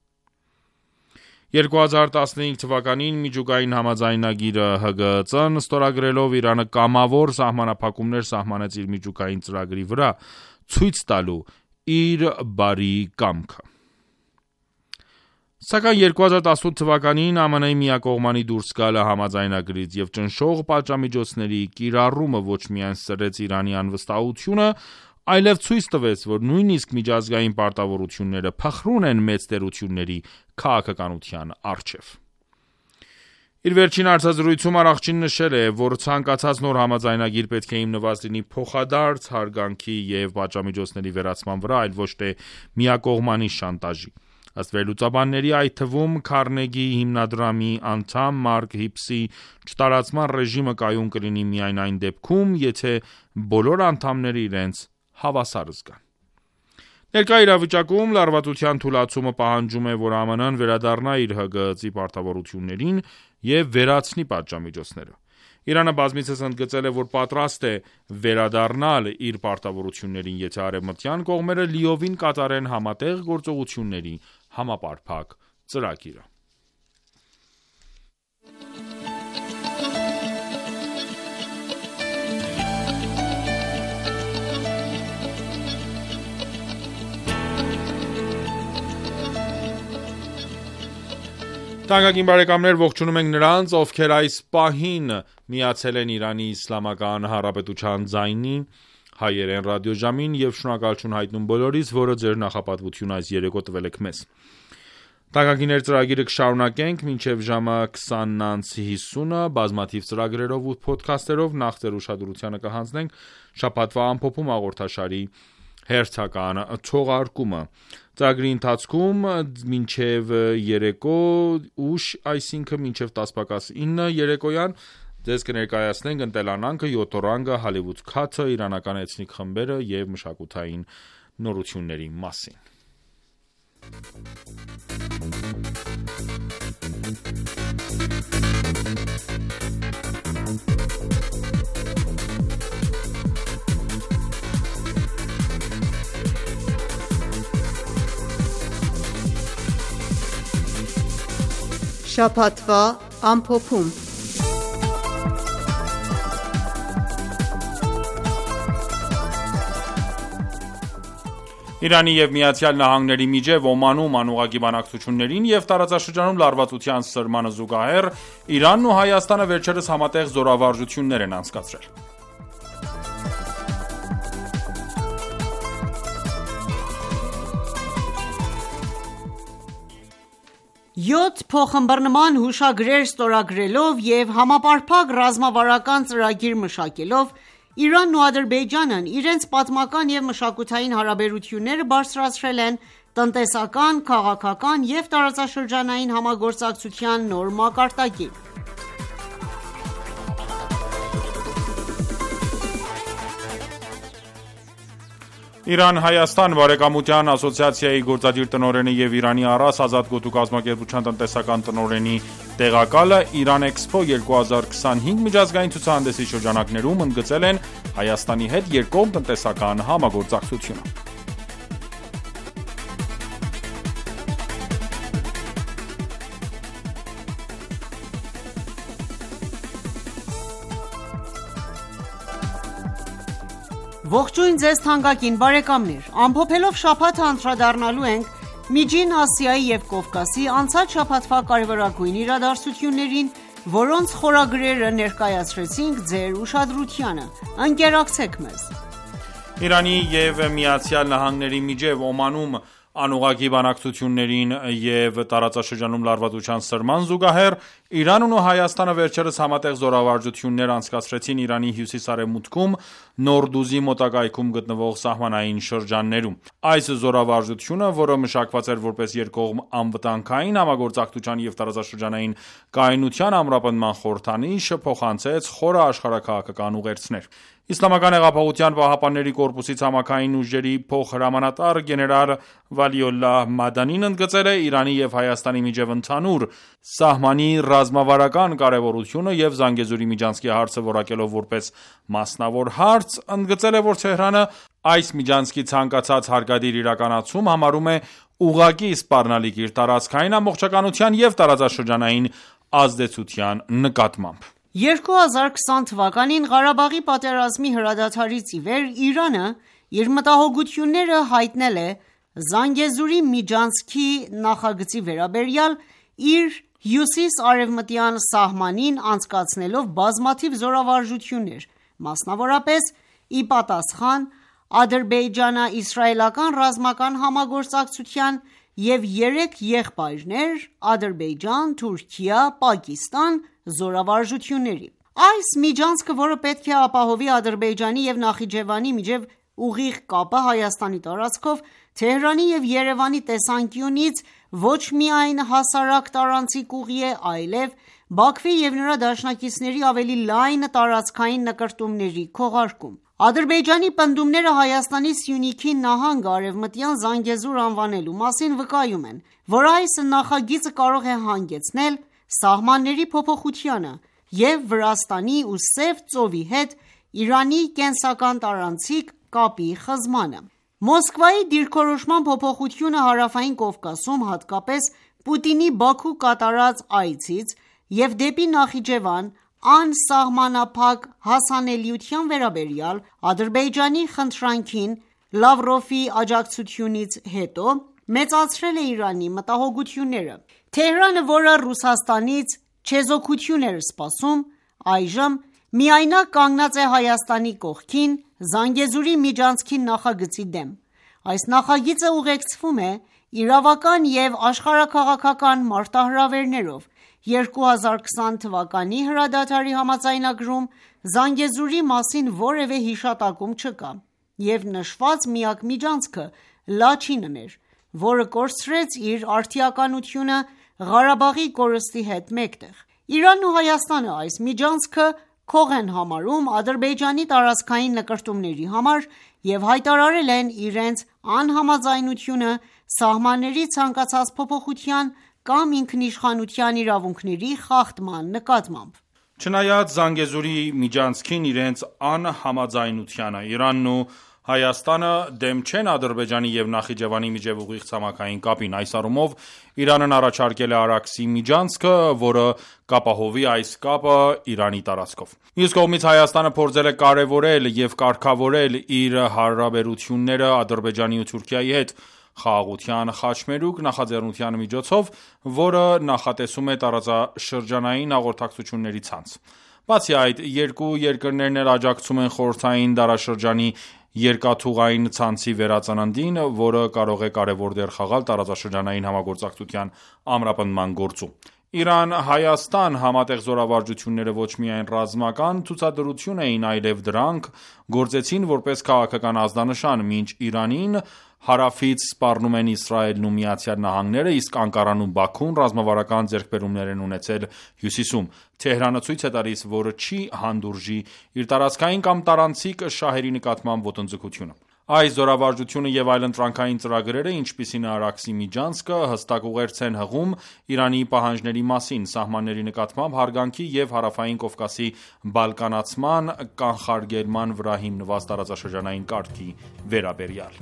երկու հազար տասնհինգ թվականին միջուկային համաձայնագիրը Հ Գ Ծ-ն ստորագրելով Իրանը կամավոր սահմանափակումներ սահմանեց իր միջուկային ծրագրի վրա, ցույց տալու իր բարի կամքը։ Սակայն երկու հազար տասնութ թվականին Ամն Ի-ի միակողմանի դուրս գալը համաձայնագրից և ճնշող պատժամիջոցների կիրառումը ոչ միայն սրեց Իրանի անվստահությունը, այլև ցույց տվեց, որ նույնիսկ միջազգային պարտավորությունները փխրուն են մեծ տերությունների քաղաքականության առջև։ Իր վերջին հարցազրույցում Արաղչին նշել է, որ ցանկացած նոր համաձայնագիր պետք է հիմնված լինի փոխադարձ հարգանքի և պատժամիջոցների վերացման վրա, այլ ոչ թե միակողմանի շանտաժի։ Ըստ վերլուծաբանների, այդ թվում Քարնեգի հիմնադրամի անդամ Մարկ Հիփսի չտարածման ռեժիմը կայուն կլինի միայն այն դեպքում, եթե բոլոր անդամները իրենց հավասար զգան։ Ներկա իրավիճակում լարվածության թուլացումը պահանջում է, որ ԱՄՆ-ն վերադառնա իր Հ Գ Ծ-ի պարտավորություններին և վերացնի պատժամիջոցները։ Իրանը բազմիցս ընդգծել է, որ պատրաստ է վերադառնալ իր պարտավորություններին, եթե արևմտյան կողմերը լիովին կատարեն համատեղ գործողությունների համապարփակ ծրագիրը։ Թանկագին բարեկամներ, ողջունում ենք նրանց, ովքեր այս պահին միացել են Իրանի Իսլամական Հանրապետության ձայնի հայերեն ռադիոժամին և շնորհակալություն հայտնում բոլորիս, որը ձեր նախապատվությունը այս երեկո տվել եք մեզ։ Թանկագիներ, ծրագիրը կշարունակենք մինչև ժամը քսանը հիսունը, բազմաթիվ ծրագրերով ու փոդքասթերով, նախ ձեր ուշադրությանը կհանձնենք շաբաթվա ամփոփում հաղորդաշարի հերթական թողարկումը։ Ծրագրի ընթացքում մինչև երեկո ուշ, այսինքն մինչև տասը պակաս ինը երեկոյան, ձեզ կներկայացնենք «Ընտելանանքը», «Յոթոռանգը», «Հոլիվուդ Քաթը», իրանական էթնիկ խմբերը և մշակութային նորությունների մասին։ Շաբաթվա ամփոփում։ Իրանի և Միացյալ Նահանգների միջև Օմանում անուղղակի բանակցություններին և տարածաշրջանում լարվածության սրմանը զուգահեռ Իրանն ու Հայաստանը վերջերս համատեղ զորավարժություններ են անցկացրել։ Յոթ փոխըմբռնման հուշագրեր ստորագրելով և համապարփակ ռազմավարական ծրագիր մշակելով Իրանն ու Ադրբեջանն իրենց պատմական և մշակութային հարաբերությունները բարձրացրել են տնտեսական, քաղաքական և տարածաշրջանային համագործակցության նոր մակարդակի։ Իրան-Հայաստան բարեկամության ասոցիացիայի գործադիր տնօրենը և Իրանի առաս ազատ գոտու կազմակերպության տնտեսական տնօրենի տեղակալը «Իրանէքսպո երկու հազար քսանհինգ» միջազգային ցուցահանդեսի շրջանակներում ընդգծել են Հայաստանի հետ երկկողմ տնտեսական համագործակցությունը։ Ողջույն ձեզ թանկագին բարեկամներ, ամփոփելով շաբաթը անդրադառնալու ենք Միջին Ասիայի և Կովկասի անցած շաբաթվա կարևորագույն իրադարձություններին, որոնց խորագրերը ներկայացրեցինք ձեր ուշադրությանը։ Ընկերակցեք մեզ։ Իրանի և Միացյալ Նահանգների միջև Օմանում անուղղակի բանակցություններին և տարածաշրջանում լարվածության սրման զուգահեռ Իրանն ու Հայաստանը վերջերս համատեղ զորավարժություններ անցկացրեցին Իրանի հյուսիս-արևմուտքում Նորդուզի մոտակայքում գտնվող սահմանային շրջաններում։ Այս զորավարժությունը, որը մշակված էր որպես երկկողմ անվտանգային համագործակցության և տարածաշրջանային կայունության ամրապնդման խորհրդանիշ, փոխանցեց խորը աշխարհաքաղաքական ուղերձներ։ Իսլամական հեղափոխության պահապանների կորպուսի ցամաքային ուժերի փոխհրամանատար գեներալ Վալիոլլահ Մադանին ընդգծել է Իրանի և Հայաստանի միջև ընդհանուր սահմանի ռազմավարական կարևորությունը և Զանգեզուրի միջանցքի հարցը որակելով որպես մասնավոր հարց, ընդգծել է, որ Թեհրանը այս միջանցքի ցանկացած հարկադիր իրականացում համարում է ուղղակի սպառնալիք իր տարածքային ամբողջականության և տարածաշրջանային ազդեցության նկատմամբ։ երկու հազար քսան թվականին Ղարաբաղի պատերազմի հրադադարից ի վեր Իրանը իր մտահոգությունները հայտնել է Զանգեզուրի միջանցքի նախագծի վերաբերյալ իր հյուսիս-արևմտյան սահմանին անցկացնելով բազմաթիվ զորավարժություններ, մասնավորապես ի պատասխան ադրբեջանա-իսրայելական ռազմական համագործակցության և երեք եղբայրներ՝ Ադրբեջան, Թուրքիա, Պակիստան զորավարժությունների։ Այս միջանցքը, որը պետք է ապահովի Ադրբեջանի և Նախիջևանի միջև ուղիղ կապը Հայաստանի տարածքով, Թեհրանի և Երևանի տեսանկյունից ոչ միայն հասարակ տարանցիկ ուղի է, այլև Բաքվի և նրա դաշնակիցների ավելի լայն տարածքային նկրտումների քողարկում։ Ադրբեջանի պնդումները Հայաստանի Սյունիքի նահանգը Արևմտյան Զանգեզուր անվանելու մասին վկայում են, որ այս նախագիծը կարող է հանգեցնել սահմանների փոփոխությանը և Վրաստանի ու Սև ծովի հետ Իրանի կենսական տարանցիկ կապի խզմանը: Մոսկվայի դիրքորոշման փոփոխությունը Հարավային Կովկասում, հատկապես Պուտինի Բաքու կատարած այցից և դեպի Նախիջևան անսահմանափակ հասանելիության վերաբերյալ Ադրբեջանի խնդրանքին Լավրովի աջակցությունից հետո, մեծացրել է Իրանի մտահոգությունները: Թեհրանը, որը Ռուսաստանից չեզոքություն էր սպասում, այժմ միայնակ կանգնած է Հայաստանի կողքին Զանգեզուրի միջանցքի նախագծի դեմ: Այս նախագիծը ուղեկցվում է իրավական և աշխարհաքաղաքական մարտահրավերներով: երկու հազար քսան թվականի հրադադարի համաձայնագրում Զանգեզուրի մասին որևէ հիշատակում չկա, և նշված միակ միջանցքը Լաչինն էր, որը կորցրեց իր արդիականությունը Ղարաբաղի կորստի հետ մեկտեղ: Իրանն ու Հայաստանը այս միջանցքը քող են համարում Ադրբեջանի տարածքային նկրտումների համար և հայտարարել են իրենց անհամաձայնությունը սահմանների ցանկացած փոփոխության կամ ինքնիշխանության իրավունքների խախտման նկատմամբ: Չնայած Զանգեզուրի միջանցքին իրենց անհամաձայնությանը, Իրանն ու Հայաստանը դեմ չեն Ադրբեջանի և Նախիջևանի միջև ուղիղ ցամաքային կապին: Այս առումով Իրանն առաջարկել է Արաքսի միջանցքը, որը կապահովի այս կապը Իրանի տարածքով: Մյուս կողմից Հայաստանը փորձել է կարևորել և կարգավորել իր հարաբերությունները Ադրբեջանի ու Թուրքիայի հետ՝ «Խաղաղության խաչմերուկ» նախաձեռնության միջոցով, որը նախատեսում է տարածաշրջանային հաղորդակցությունների ցանց: Բացի այդ, երկու երկրներն էլ աջակցում են խորհրդային դարաշրջանի երկաթուղային ցանցի վերածննդին, որը կարող է կարևոր դեր խաղալ տարածաշրջանային համագործակցության ամրապնդման գործում: Իրան-Հայաստան համատեղ զորավարժությունները ոչ միայն ռազմական ցուցադրություն էին, այլև դրանք գործեցին որպես քաղաքական ազդանշան: Մինչ Իրանին հարավից սպառնում են Իսրայելն ու ԱՄՆ-ը, իսկ Անկարան ու Բաքուն ռազմավարական ձեռքբերումներ են ունեցել հյուսիսում, Թեհրանը ցույց է տալիս, որ չի հանդուրժի իր տարածքային կամ տարանցիկ շահերի նկատմամբ ոտնձգությունը: Այս զորավարժությունը և այլընտրանքային ծրագրերը, ինչպիսին է Արաքսի միջանցքը, հստակ ուղերձ են հղում Իրանի պահանջների մասին՝ սահմանների նկատմամբ հարգանքի և Հարավային Կովկասի բալկանացման կանխարգելման վրա հիմնված տարածաշրջանային կարգի վերաբերյալ: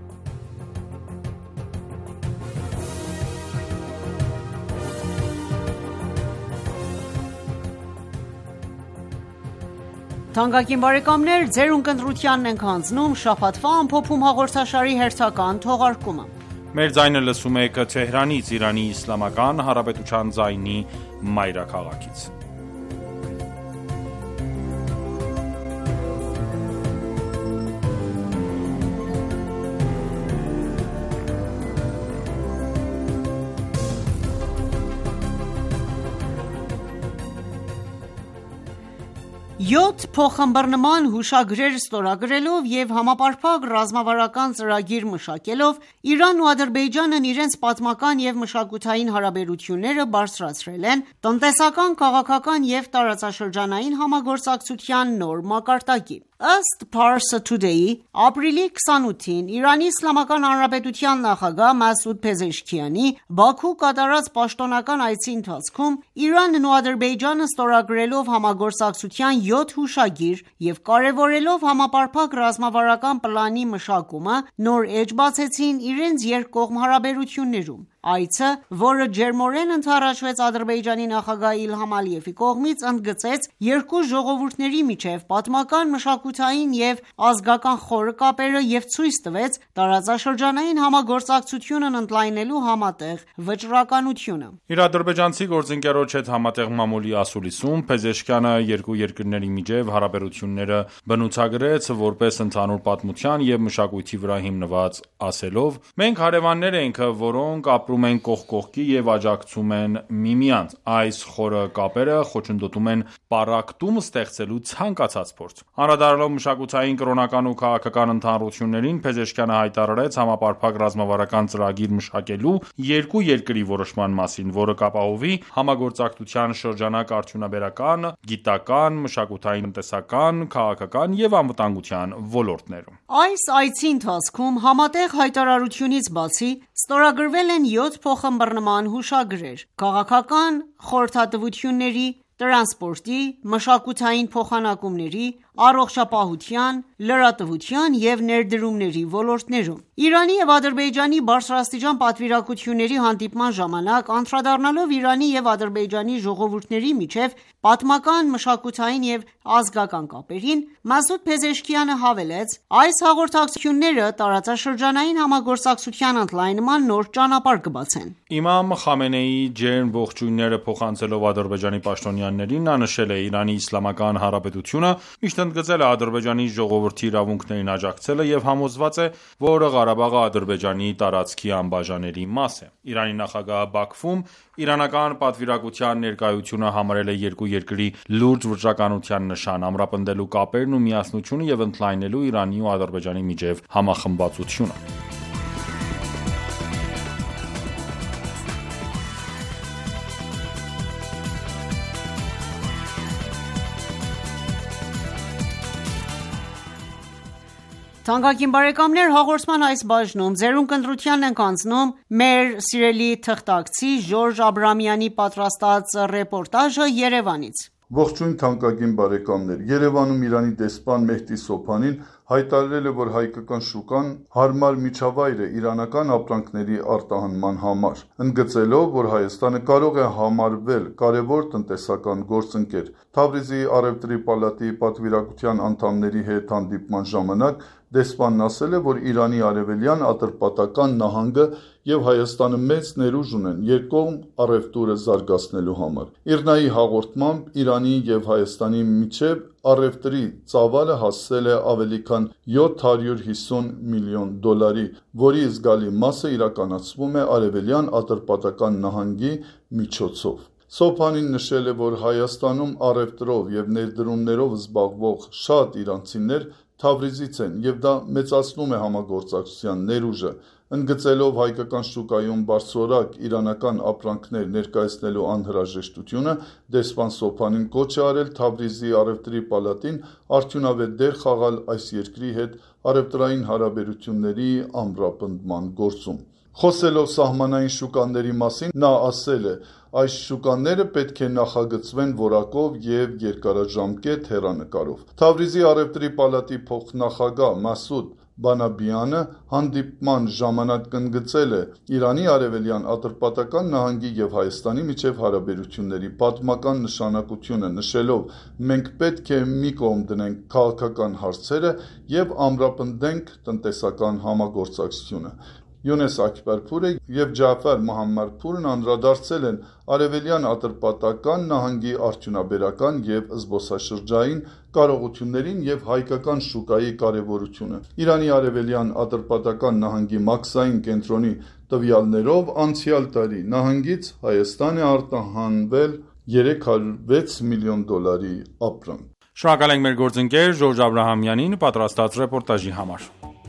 Յոթ փոխըմբռնման հուշագրեր ստորագրելով և համապարփակ ռազմավարական ծրագիր մշակելով Իրանն ու Ադրբեջանն իրենց պատմական և մշակութային հարաբերությունները բարձրացրել են տնտեսական, քաղաքական և տարածաշրջանային համագործակցության նոր մակարդակի: Ըստ Pars Today-ի, ապրիլի քսանութին Իրանի Իսլամական Հանրապետության նախագահ Մասուդ Փեզեշքիանի Բաքու կատարած պաշտոնական այցի ընթացքում, Իրանն ու Ադրբեջանը ստորագրելով համագործակցության յոթ հուշագիր և կարևորելով համապարփակ ռազմավարական պլանի մշակումը, նոր էջ բացեցին իրենց երկկողմ հարաբերություններում: Այցը, որը ջերմորեն ընդառաջվեց Ադրբեջանի նախագահ Իլհամ Ալիևի կողմից, ընդգծեց երկու ժողովուրդների միջև պատմական, մշակութային և ազգական խորը կապերը և ցույց տվեց տարածաշրջանային համագործակցությունն ընդլայնելու համատեղ վճռականությունը: Իր ադրբեջանցի գործընկերոջ հետ համատեղ մամուլի ասուլիսում, Փեզեշքիանը երկու երկրների միջև հարաբերությունները բնութագրեց որպես ընդհանուր պատմության և մշակույթի վրա հիմնված, ասելով. «Մենք հարևաններ ենք, որոնք ապրում են կողք կողքի և աջակցում են միմյանց: Այս խորը կապերը խոչընդոտում են պառակտում ստեղծելու ցանկացած փորձ»: Անդրադառնալով մշակութային, կրոնական ու քաղաքական ընդհանրություններին, Փեզեշքիանը հայտարարեց համապարփակ ռազմավարական ծրագիր մշակելու երկու երկրի որոշման մասին, որը կապահովի համագործակցության շրջանակ արդյունաբերական, գիտական, մշակութային, տնտեսական, քաղաքական և անվտանգության ոլորտներում: Այս այցի ընթացքում, համատեղ հայտարարությունից բացի, ստորագրվել են յոթ փոխըմբռնման հուշագրեր՝ քաղաքական խորհրդատվությունների, տրանսպորտի, մշակութային փոխանակումների, առողջապահության, լրատվության և ներդրումների ոլորտներում: Իրանի և Ադրբեջանի բարձրաստիճան պատվիրակությունների հանդիպման ժամանակ, անդրադառնալով Իրանի և Ադրբեջանի ժողովուրդների միջև պատմական, մշակութային և ազգական կապերին, Մասուդ Փեզեշքիանը հավելեց.«Այս հաղորդակցությունները տարածաշրջանային համագործակցության ընդլայնման նոր ճանապարհ կբացեն»: Իմամ Խամենեիի ջերմ ողջույնները փոխանցելով Ադրբեջանի պաշտոնյաներին, նա նշել է.«Իրանի Իսլամական Հանրապետությունը միշտ ընդգծել է Ադրբեջանի ժողովրդի իրավունքներին աջակցելը և համոզված է, որ Ղարաբաղը Ադրբեջանի տարածքի անբաժանելի մաս է»: Իրանի նախագահը Բաքվում իրանական պատվիրակության ներկայությունը համարել է երկու երկրի լուրջ վճռականության նշան՝ ամրապնդելու կապերն ու միասնությունը և ընդլայնելու Իրանի ու Ադրբեջանի միջև համախմբվածությունը: Թանկագին բարեկամներ, հաղորդման այս բաժնում ձերուն կընտրությանն ենք անցնում մեր սիրելի թղթակցի Ժորժ Աբրամյանի պատրաստած ռեպորտաժը Երևանից: Ողջույն թանկագին բարեկամներ: Երևանում Իրանի դեսպան Մեհդի Սոփանին հայտարարել է, որ հայկական շուկան հարմար միջավայր է իրանական ապրանքների արտահանման համար, ընդգծելով, որ Հայաստանը կարող է համարվել կարևոր տնտեսական գործընկեր: Թավրիզի առևտրի պալատի պատվիրակության անդամների հետ հանդիպման ժամանակ դեսպանն ասել է, որ Իրանի Արևելյան Ատրպատական նահանգը և Հայաստանը մեծ ներուժ ունեն երկկողմ առևտուրը զարգացնելու համար: ԻՌՆԱ-ի հաղորդմամբ, Իրանի և Հայաստանի միջև առևտրի ծավալը հասել է ավելի քան յոթ հարյուր հիսուն միլիոն դոլարի, որի զգալի մասը իրականացվում է Արևելյան Ատրպատական նահանգի միջոցով: Սոփանին նշել է, որ Հայաստանում առևտրով և ներդրումներով զբաղվող շատ իրանցիներ Թավրիզից են և դա մեծացնում է համագործակցության ներուժը: Ընդգծելով հայկական շուկայում բարձրորակ իրանական ապրանքներ ներկայացնելու անհրաժեշտությունը, դեսպան Սոփանին կոչ է արել Թավրիզի առևտրի պալատին արդյունավետ դեր խաղալ այս երկրի հետ առևտրային հարաբերությունների ամրապնդման գործում: Խոսելով սահմանային շուկաների մասին, նա ասել է.«Այս շուկաները պետք է նախագծվեն որակով և երկարաժամկետ հեռանկարով»: Թավրիզի առևտրի պալատի փոխնախագահ Մասուդ Բանաբիանը հանդիպման ժամանակ ընդգծել է Իրանի Արևելյան Ատրպատական նահանգի և Հայաստանի միջև հարաբերությունների պատմական նշանակությունը, նշելով.«Մենք պետք է մի կողմ դնենք քաղաքական հարցերը և ամրապնդենք տնտեսական համագործակցությունը»: Յունես Աքբարփուրը և Ջաֆար Մոհամմադփուրն անդրադարձել են Արևելյան Ատրպատական նահանգի արդյունաբերական և զբոսաշրջային կարողություններին և հայկական շուկայի կարևորությունը: Իրանի Արևելյան Ատրպատական նահանգի մաքսային կենտրոնի տվյալներով, անցյալ տարի նահանգից Հայաստան է արտահանվել երեք հարյուր վեց միլիոն դոլարի ապրանք: Շնորհակալ ենք մեր գործընկեր Ժորժ Աբրահամյանին պատրաստած ռեպորտաժի համար: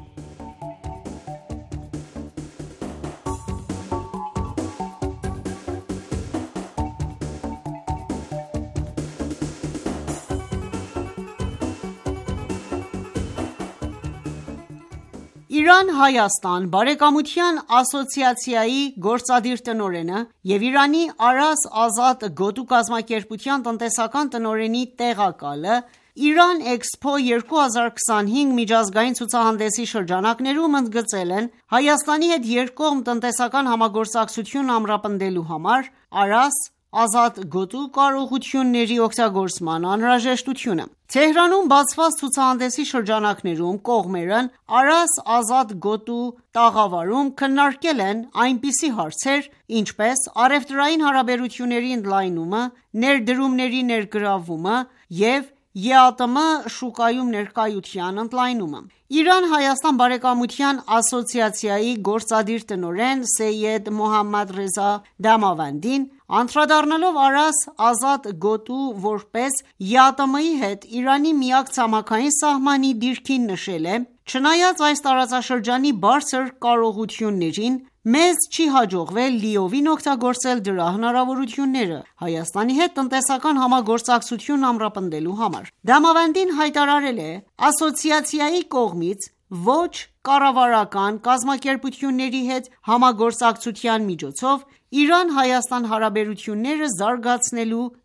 Իրան-Հայաստան բարեկամության ասոցիացիայի գործադիր տնօրենը և Իրանի Արաս Ազատ գոտու կազմակերպության տնտեսական տնօրենի տեղակալը «Իրան-Էքսպո երկու հազար քսանհինգ» միջազգային ցուցահանդեսի շրջանակներում ընդգծել են Հայաստանի հետ երկկողմ տնտեսական համագործակցությունն ամրապնդելու համար Արաս Ազատ գոտու կարողությունների օգտագործման անհրաժեշտությունը: Թեհրանում բացված ցուցահանդեսի շրջանակներում կողմերն Արաս Ազատ գոտու տաղավարում քննարկել են այնպիսի հարցեր, ինչպես առևտրային հարաբերությունների ընդլայնումը, ներդրումների ներգրավումը և ԵԱՏՄ շուկայում ներկայության ընդլայնումը: Իրան-Հայաստան բարեկամության ասոցիացիայի գործադիր տնօրեն Սեյեդ Մոհամմադռեզա Դամավանդին անդրադառնալով Արաս Ազատ գոտու որպես ԵԱՏՄ-ի հետ Իրանի միակ ցամաքային սահմանի դիրքին նշել է.«Չնայած այս տարածաշրջանի բարձր կարողություններին, մեզ չի հաջողվել լիովին օգտագործել դրա հնարավորությունները Հայաստանի հետ տնտեսական համագործակցությունն ամրապնդելու համար»: Դամավանդին հայտարարել է.«Ասոցիացիայի կողմից ոչ կառավարական կազմակերպությունների հետ համագործակցության միջոցով Իրան-Հայաստան հարաբերությունները զարգացնելու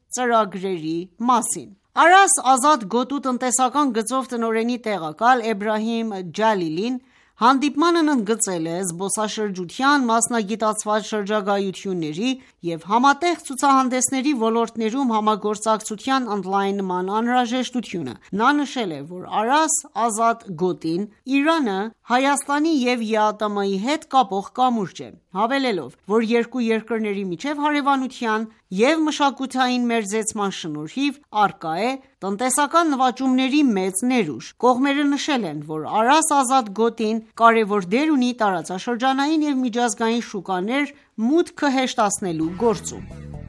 ծրագրերի մասին։ Արաս ազատ գոտու տնտեսական գծով տնօրենի տեղակալ Էբրահիմ Ջալիլին հանդիպմանն ընդգծել է զբոսաշրջության, մասնագիտացված շրջագայությունների և համատեղ ցուցահանդեսների ոլորտներում համագործակցության ընդլայնման անհրաժեշտությունը։ Նա նշել է, որ Արաս ազատ գոտին Իրանը Հայաստանի և ԵԱՏՄ-ի հետ կապող կամուրջ է, հավելելով, որ երկու երկրների միջև հարևանության և մշակութային մերձեցման շնորհիվ առկա է տնտեսական նվաճումների մեծ ներուժ։ Կողմերը նշել են, որ Արաս ազատ գոտին կարևոր դեր ունի տարածաշրջանային և միջազգային շուկաներ մուտքը հեշտացնելու գործում։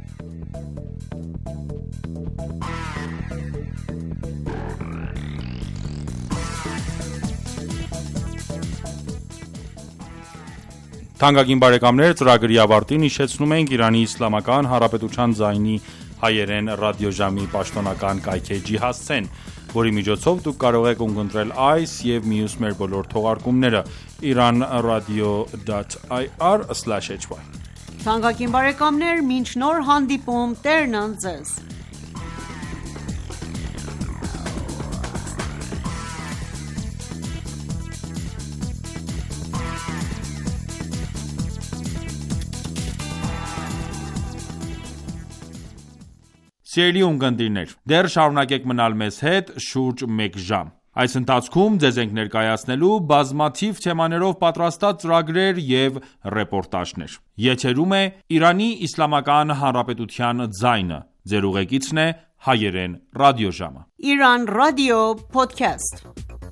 Թանկագին բարեկամներ, ծրագրի ավարտին հիշեցնում ենք Իրանի Իսլամական Հանրապետության ձայնի հայերեն ռադիոժամի պաշտոնական կայքէջի հասցեն, որի միջոցով դուք կարող եք ունկնդրել այս և մյուս մեր բոլոր թողարկումները իրանradio.ir slash hy։ Թանկագին բարեկամներ, մինչ նոր հանդիպում, Տերն ընդ ձեզ։ Սիրելի ունկնդիրներ, դեռ շարունակեք մնալ մեզ հետ շուրջ մեկ ժամ։ Այս ընթացքում ձեզ ենք ներկայացնելու բազմաթիվ թեմաներով պատրաստած ծրագրեր և ռեպորտաժներ։ Եթերում է Իրանի Իսլամական Հանրապետության ձայնը։ Ձեր ուղեկիցն է հայերեն ռադիոժամը։ Իրանական ռադիո փոդքասթ։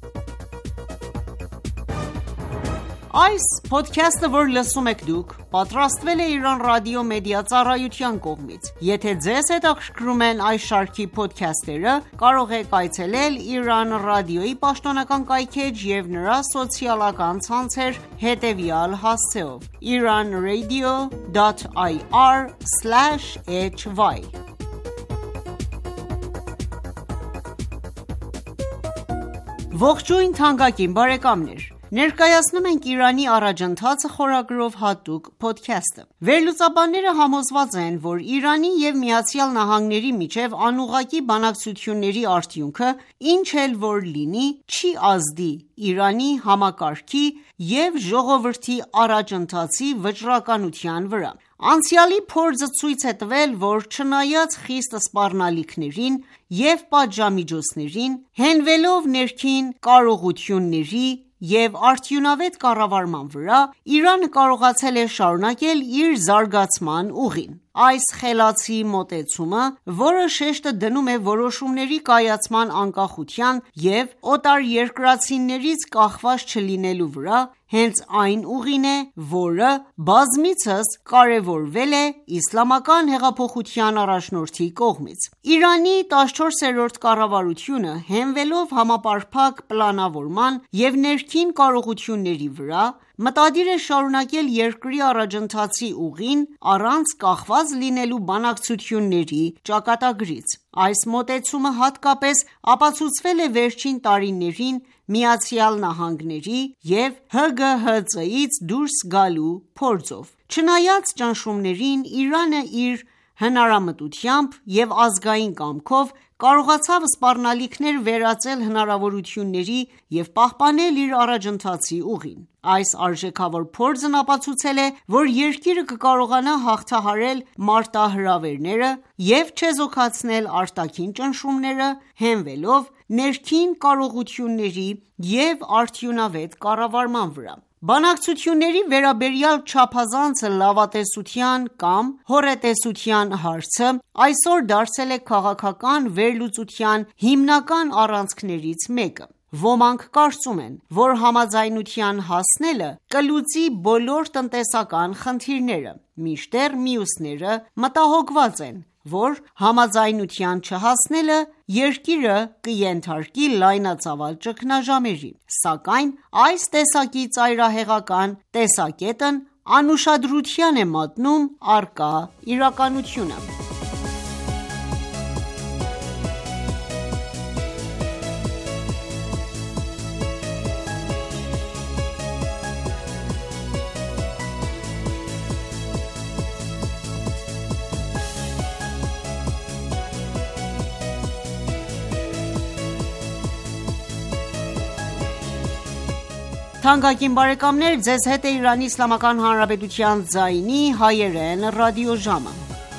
Այս փոդքասթը, որ լսում եք դուք, պատրաստվել է Իրանական ռադիո մեդիա ծառայության կողմից։ Եթե ձեզ հետաքրքրում են այս շարքի փոդքասթերը, կարող եք այցելել Իրանական ռադիոյի պաշտոնական կայքէջ և նրա սոցիալական ցանցեր հետևյալ հասցեով՝ iranradio dot ir slash hy։ Ողջույն թանկագին բարեկամներ։ Ներկայացնում ենք Իրանի առաջընթացը խորագրով հատուկ փոդքասթը։ Վերլուծաբանները համոզված են, որ Իրանի և ԱՄՆ-ի միջև անուղղակի բանակցությունների արդյունքը, ինչ էլ որ լինի, չի ազդի Իրանի համակարգի և ժողովրդի առաջընթացի վճռականության վրա։ Անցյալի փորձը ցույց է տվել, որ չնայած խիստ սպառնալիքներին և պատժամիջոցներին, հենվելով ներքին կարողությունների և արդյունավետ կառավարման վրա, Իրանը կարողացել է շարունակել իր զարգացման ուղին։ Այս խելացի մոտեցումը, որը շեշտը դնում է որոշումների կայացման անկախության և օտարերկրացիներից կախված չլինելու վրա, հենց այն ուղին է, որը բազմիցս կարևորվել է Իսլամական հեղափոխության առաջնորդի կողմից։ Իրանի տասնչորսերորդ կառավարությունը, հենվելով համապարփակ պլանավորման և ներքին կարողությունների վրա, մտադիր է շարունակել երկրի առաջընթացի ուղին առանց կախված լինելու բանակցությունների ճակատագրից։ Այս մոտեցումը հատկապես ապացուցվել է վերջին տարիներին ԱՄՆ-ի և ՀԳՀԾ-ից դուրս գալու փորձով։ Չնայած ճնշումներին, Իրանը իր հնարամտությամբ և ազգային կամքով կարողացավ սպառնալիքներ վերածել հնարավորությունների և պահպանել իր առաջընթացի ուղին։ Այս արժեքավոր փորձն ապացուցել է, որ երկիրը կկարողանա հաղթահարել մարտահրավերները և չեզոքացնել արտաքին ճնշումները, հենվելով ներքին կարողությունների և արդյունավետ կառավարման վրա։ Բանակցությունների վերաբերյալ չափազանց լավատեսության կամ հոռետեսության հարցը այսօր դարձել է քաղաքական վերլուծության հիմնական առանցքներից մեկը։ Ոմանք կարծում են, որ համաձայնության հասնելը կլուծի բոլոր տնտեսական խնդիրները, մինչդեռ մյուսները մտահոգված են, որ համաձայնության չհասնելը երկիրը կենթարկի լայնածավալ ճգնաժամերի։ Սակայն այս տեսակի ծայրահեղական տեսակետն անուշադրության է մատնում առկա իրականությունը։ Թանկագին բարեկամներ, ձեզ հետ է Իրանի Իսլամական Հանրապետության ձայնի հայերեն ռադիոժամը: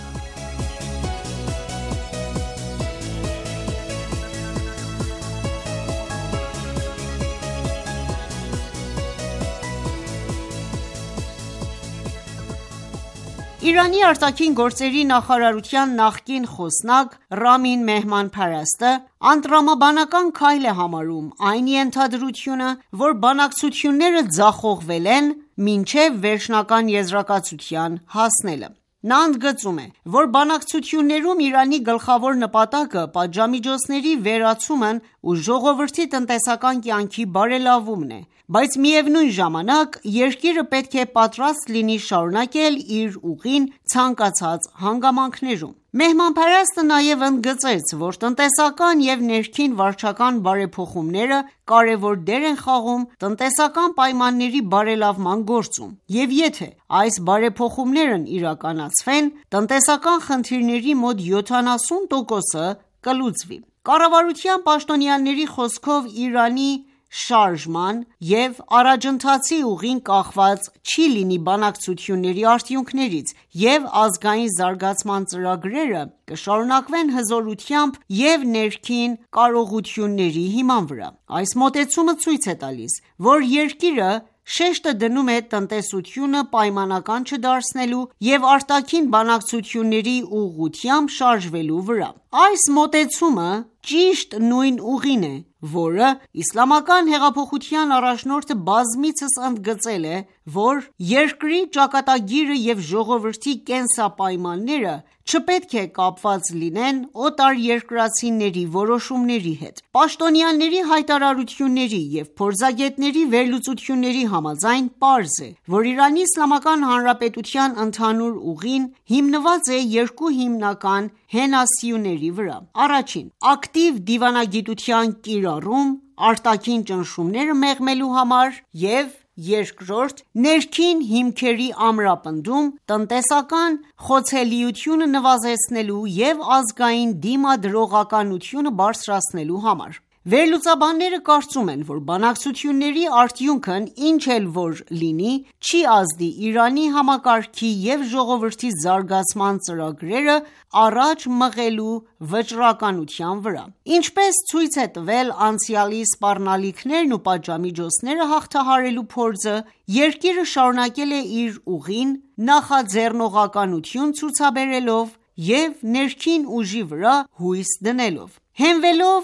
Իրանի արտաքին գործերի նախարարության նախկին խոսնակ Ռամին Մեհմանփարաստը անտրամաբանական քայլ է համարում այն ենթադրությունը, որ բանակցությունները ձախողվել են մինչև վերջնական եզրակացության հասնելը: Նա ընդգծում է, որ բանակցություններում Իրանի գլխավոր նպատակը պատժամիջոցների վերացումն ու ժողովրդի տնտեսական կյանքի բարելավումն է, բայց միևնույն ժամանակ երկիրը պետք է պատրաստ լինի շարունակել իր ուղին ցանկացած հանգամանքներում: Մեհմանփարաստը նաև ընդգծեց, որ տնտեսական և ներքին վարչական բարեփոխումները կարևոր դեր են խաղում տնտեսական պայմանների բարելավման գործում, և եթե այս բարեփոխումներն իրականացվեն, տնտեսական խնդիրների մոտ յոթանասուն տոկոսը կլուծվի: Կառավարության պաշտոնյաների խոսքով Իրանի շարժման և առաջընթացի ուղին կախված չի լինի բանակցությունների արդյունքներից և ազգային զարգացման ծրագրերը կշարունակվեն հզորությամբ և ներքին կարողությունների հիման վրա: Այս մոտեցումը ցույց է տալիս, որ երկիրը շեշտը դնում է տնտեսությունը պայմանական չդարձնելու և արտաքին բանակցությունների ուղղությամբ շարժվելու վրա: Այս մոտեցումը ճիշտ նույն ուղին է, որը Իսլամական հեղափոխության առաջնորդը բազմիցս ընդգծել է, որ երկրի ճակատագիրը և ժողովրդի կենսապայմանները չպետք է կապված լինեն օտարերկրացիների որոշումների հետ: Պաշտոնյաների հայտարարությունների և փորձագետների վերլուծությունների համաձայն պարզ է, որ Իրանի Իսլամական Հանրապետության ընդհանուր ուղին հիմնված է երկու հիմնական հենասյուների վրա: Առաջին՝ ակտիվ դիվանագիտության կիրառում արտաքին ճնշումները մեղմելու համար և երկրորդ՝ ներքին հիմքերի ամրապնդում տնտեսական խոցելիությունը նվազեցնելու և ազգային դիմադրողականությունը բարձրացնելու համար: Վերլուծաբանները կարծում են, որ բանակցությունների արդյունքն ինչ էլ որ լինի, չի ազդի Իրանի համակարգի և ժողովրդի զարգացման ծրագրերը առաջ մղելու վճռականության վրա: Ինչպես ցույց է տվել անցյալի սպառնալիքներն ու պատժամիջոցները հաղթահարելու փորձը, երկիրը շարունակել է իր ուղին նախաձեռնողականություն ցուցաբերելով և ներքին ուժի վրա հույս դնելով: Հենվելով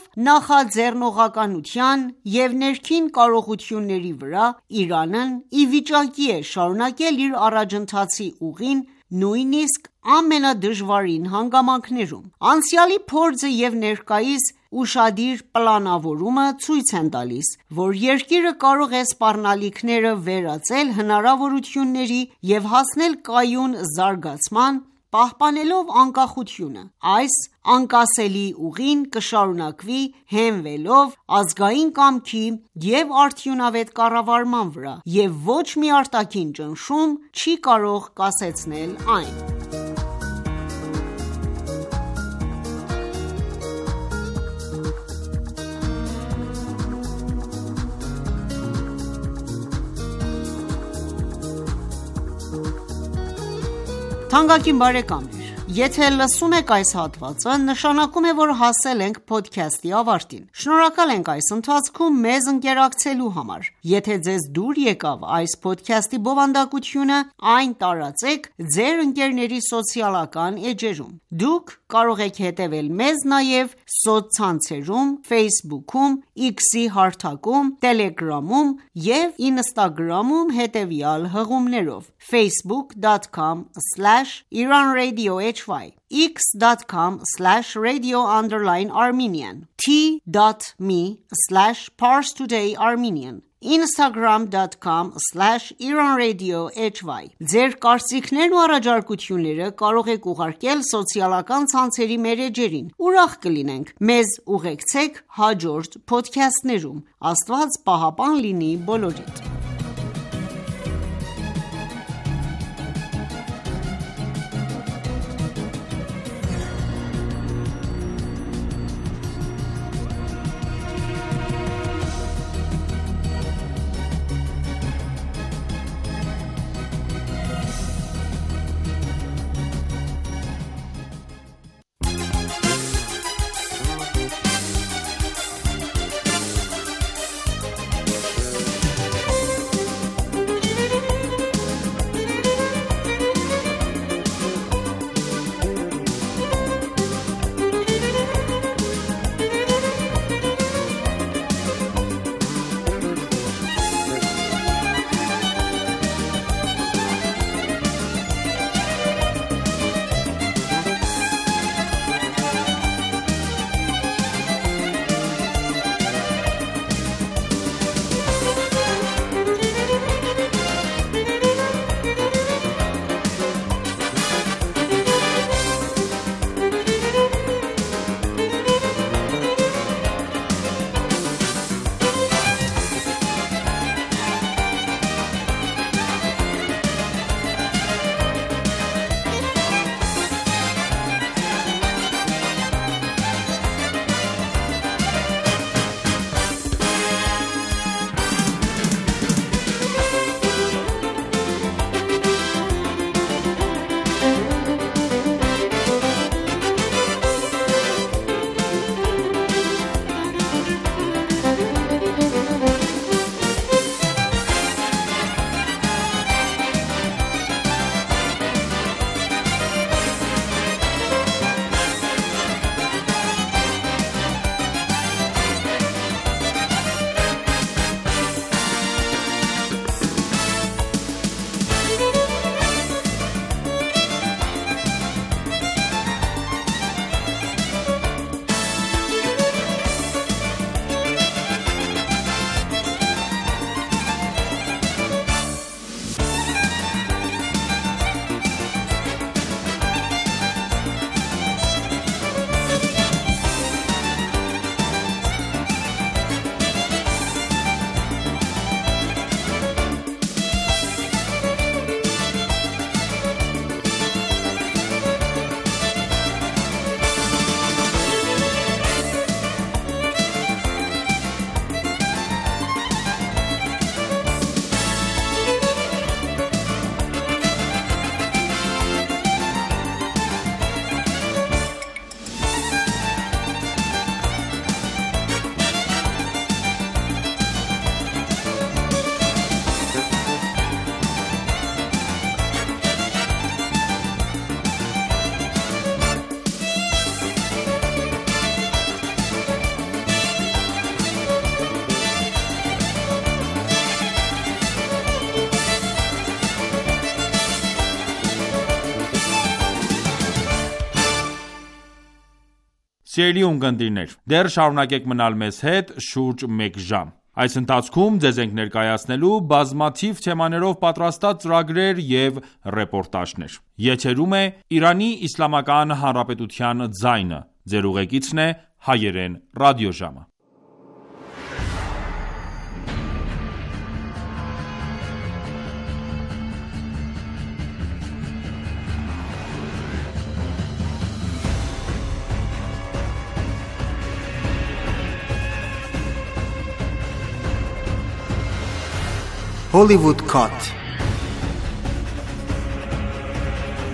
նախաձեռնողականության և ներքին կարողությունների վրա, Իրանն ի վիճակի է շարունակել իր առաջընթացի ուղին նույնիսկ ամենադժվարին հանգամանքներում: Անցյալի փորձը և ներկայիս ուշադիր պլանավորումը ցույց են տալիս, որ երկիրը կարող է սպառնալիքները վերածել հնարավորությունների և հասնել կայուն զարգացման՝ պահպանելով անկախությունը: Այս անկասելի ուղին կշարունակվի հենվելով ազգային կամքի և արդյունավետ կառավարման վրա և ոչ մի արտաքին ճնշում չի կարող կասեցնել այն: Թանկագին բարեկամներ, եթե լսում եք այս հատվածը, նշանակում է, որ հասել ենք փոդքասթի ավարտին: Շնորհակալ ենք այս ընթացքում մեզ ընկերակցելու համար: Եթե ձեզ դուր եկավ այս փոդքասթի բովանդակությունը, այն տարածեք ձեր ընկերների սոցիալական էջերում: Դուք կարող եք հետևել մեզ նաև սոցցանցերում Facebook-ում, X-ի հարթակում, Telegram-ում և Instagram-ում հետևյալ հղումներով՝ facebook dot com slash iran radio hy, x dot com slash radio underline armenian, t.me slash pars today armenian, instagram dot com slash iran radio hy: Ձեր կարծիքներն ու առաջարկությունները կարող եք ուղարկել սոցիալական ցանցերի մեր էջերին: Ուրախ կլինենք մեզ ուղեկցեք հաջորդ փոդքասթներում: Աստված պահապան լինի բոլորիդ: Սիրելի ունկնդիրներ, դեռ շարունակեք մնալ մեզ հետ շուրջ մեկ ժամ։ Այս ընթացքում ձեզ ենք ներկայացնելու բազմաթիվ թեմաներով պատրաստած ծրագրեր և ռեպորտաժներ։ Եթերում է Իրանի Իսլամական Հանրապետության ձայնը։ Ձեր ուղեկիցն է Հայերեն ռադիոժամը։ Hollywood Cut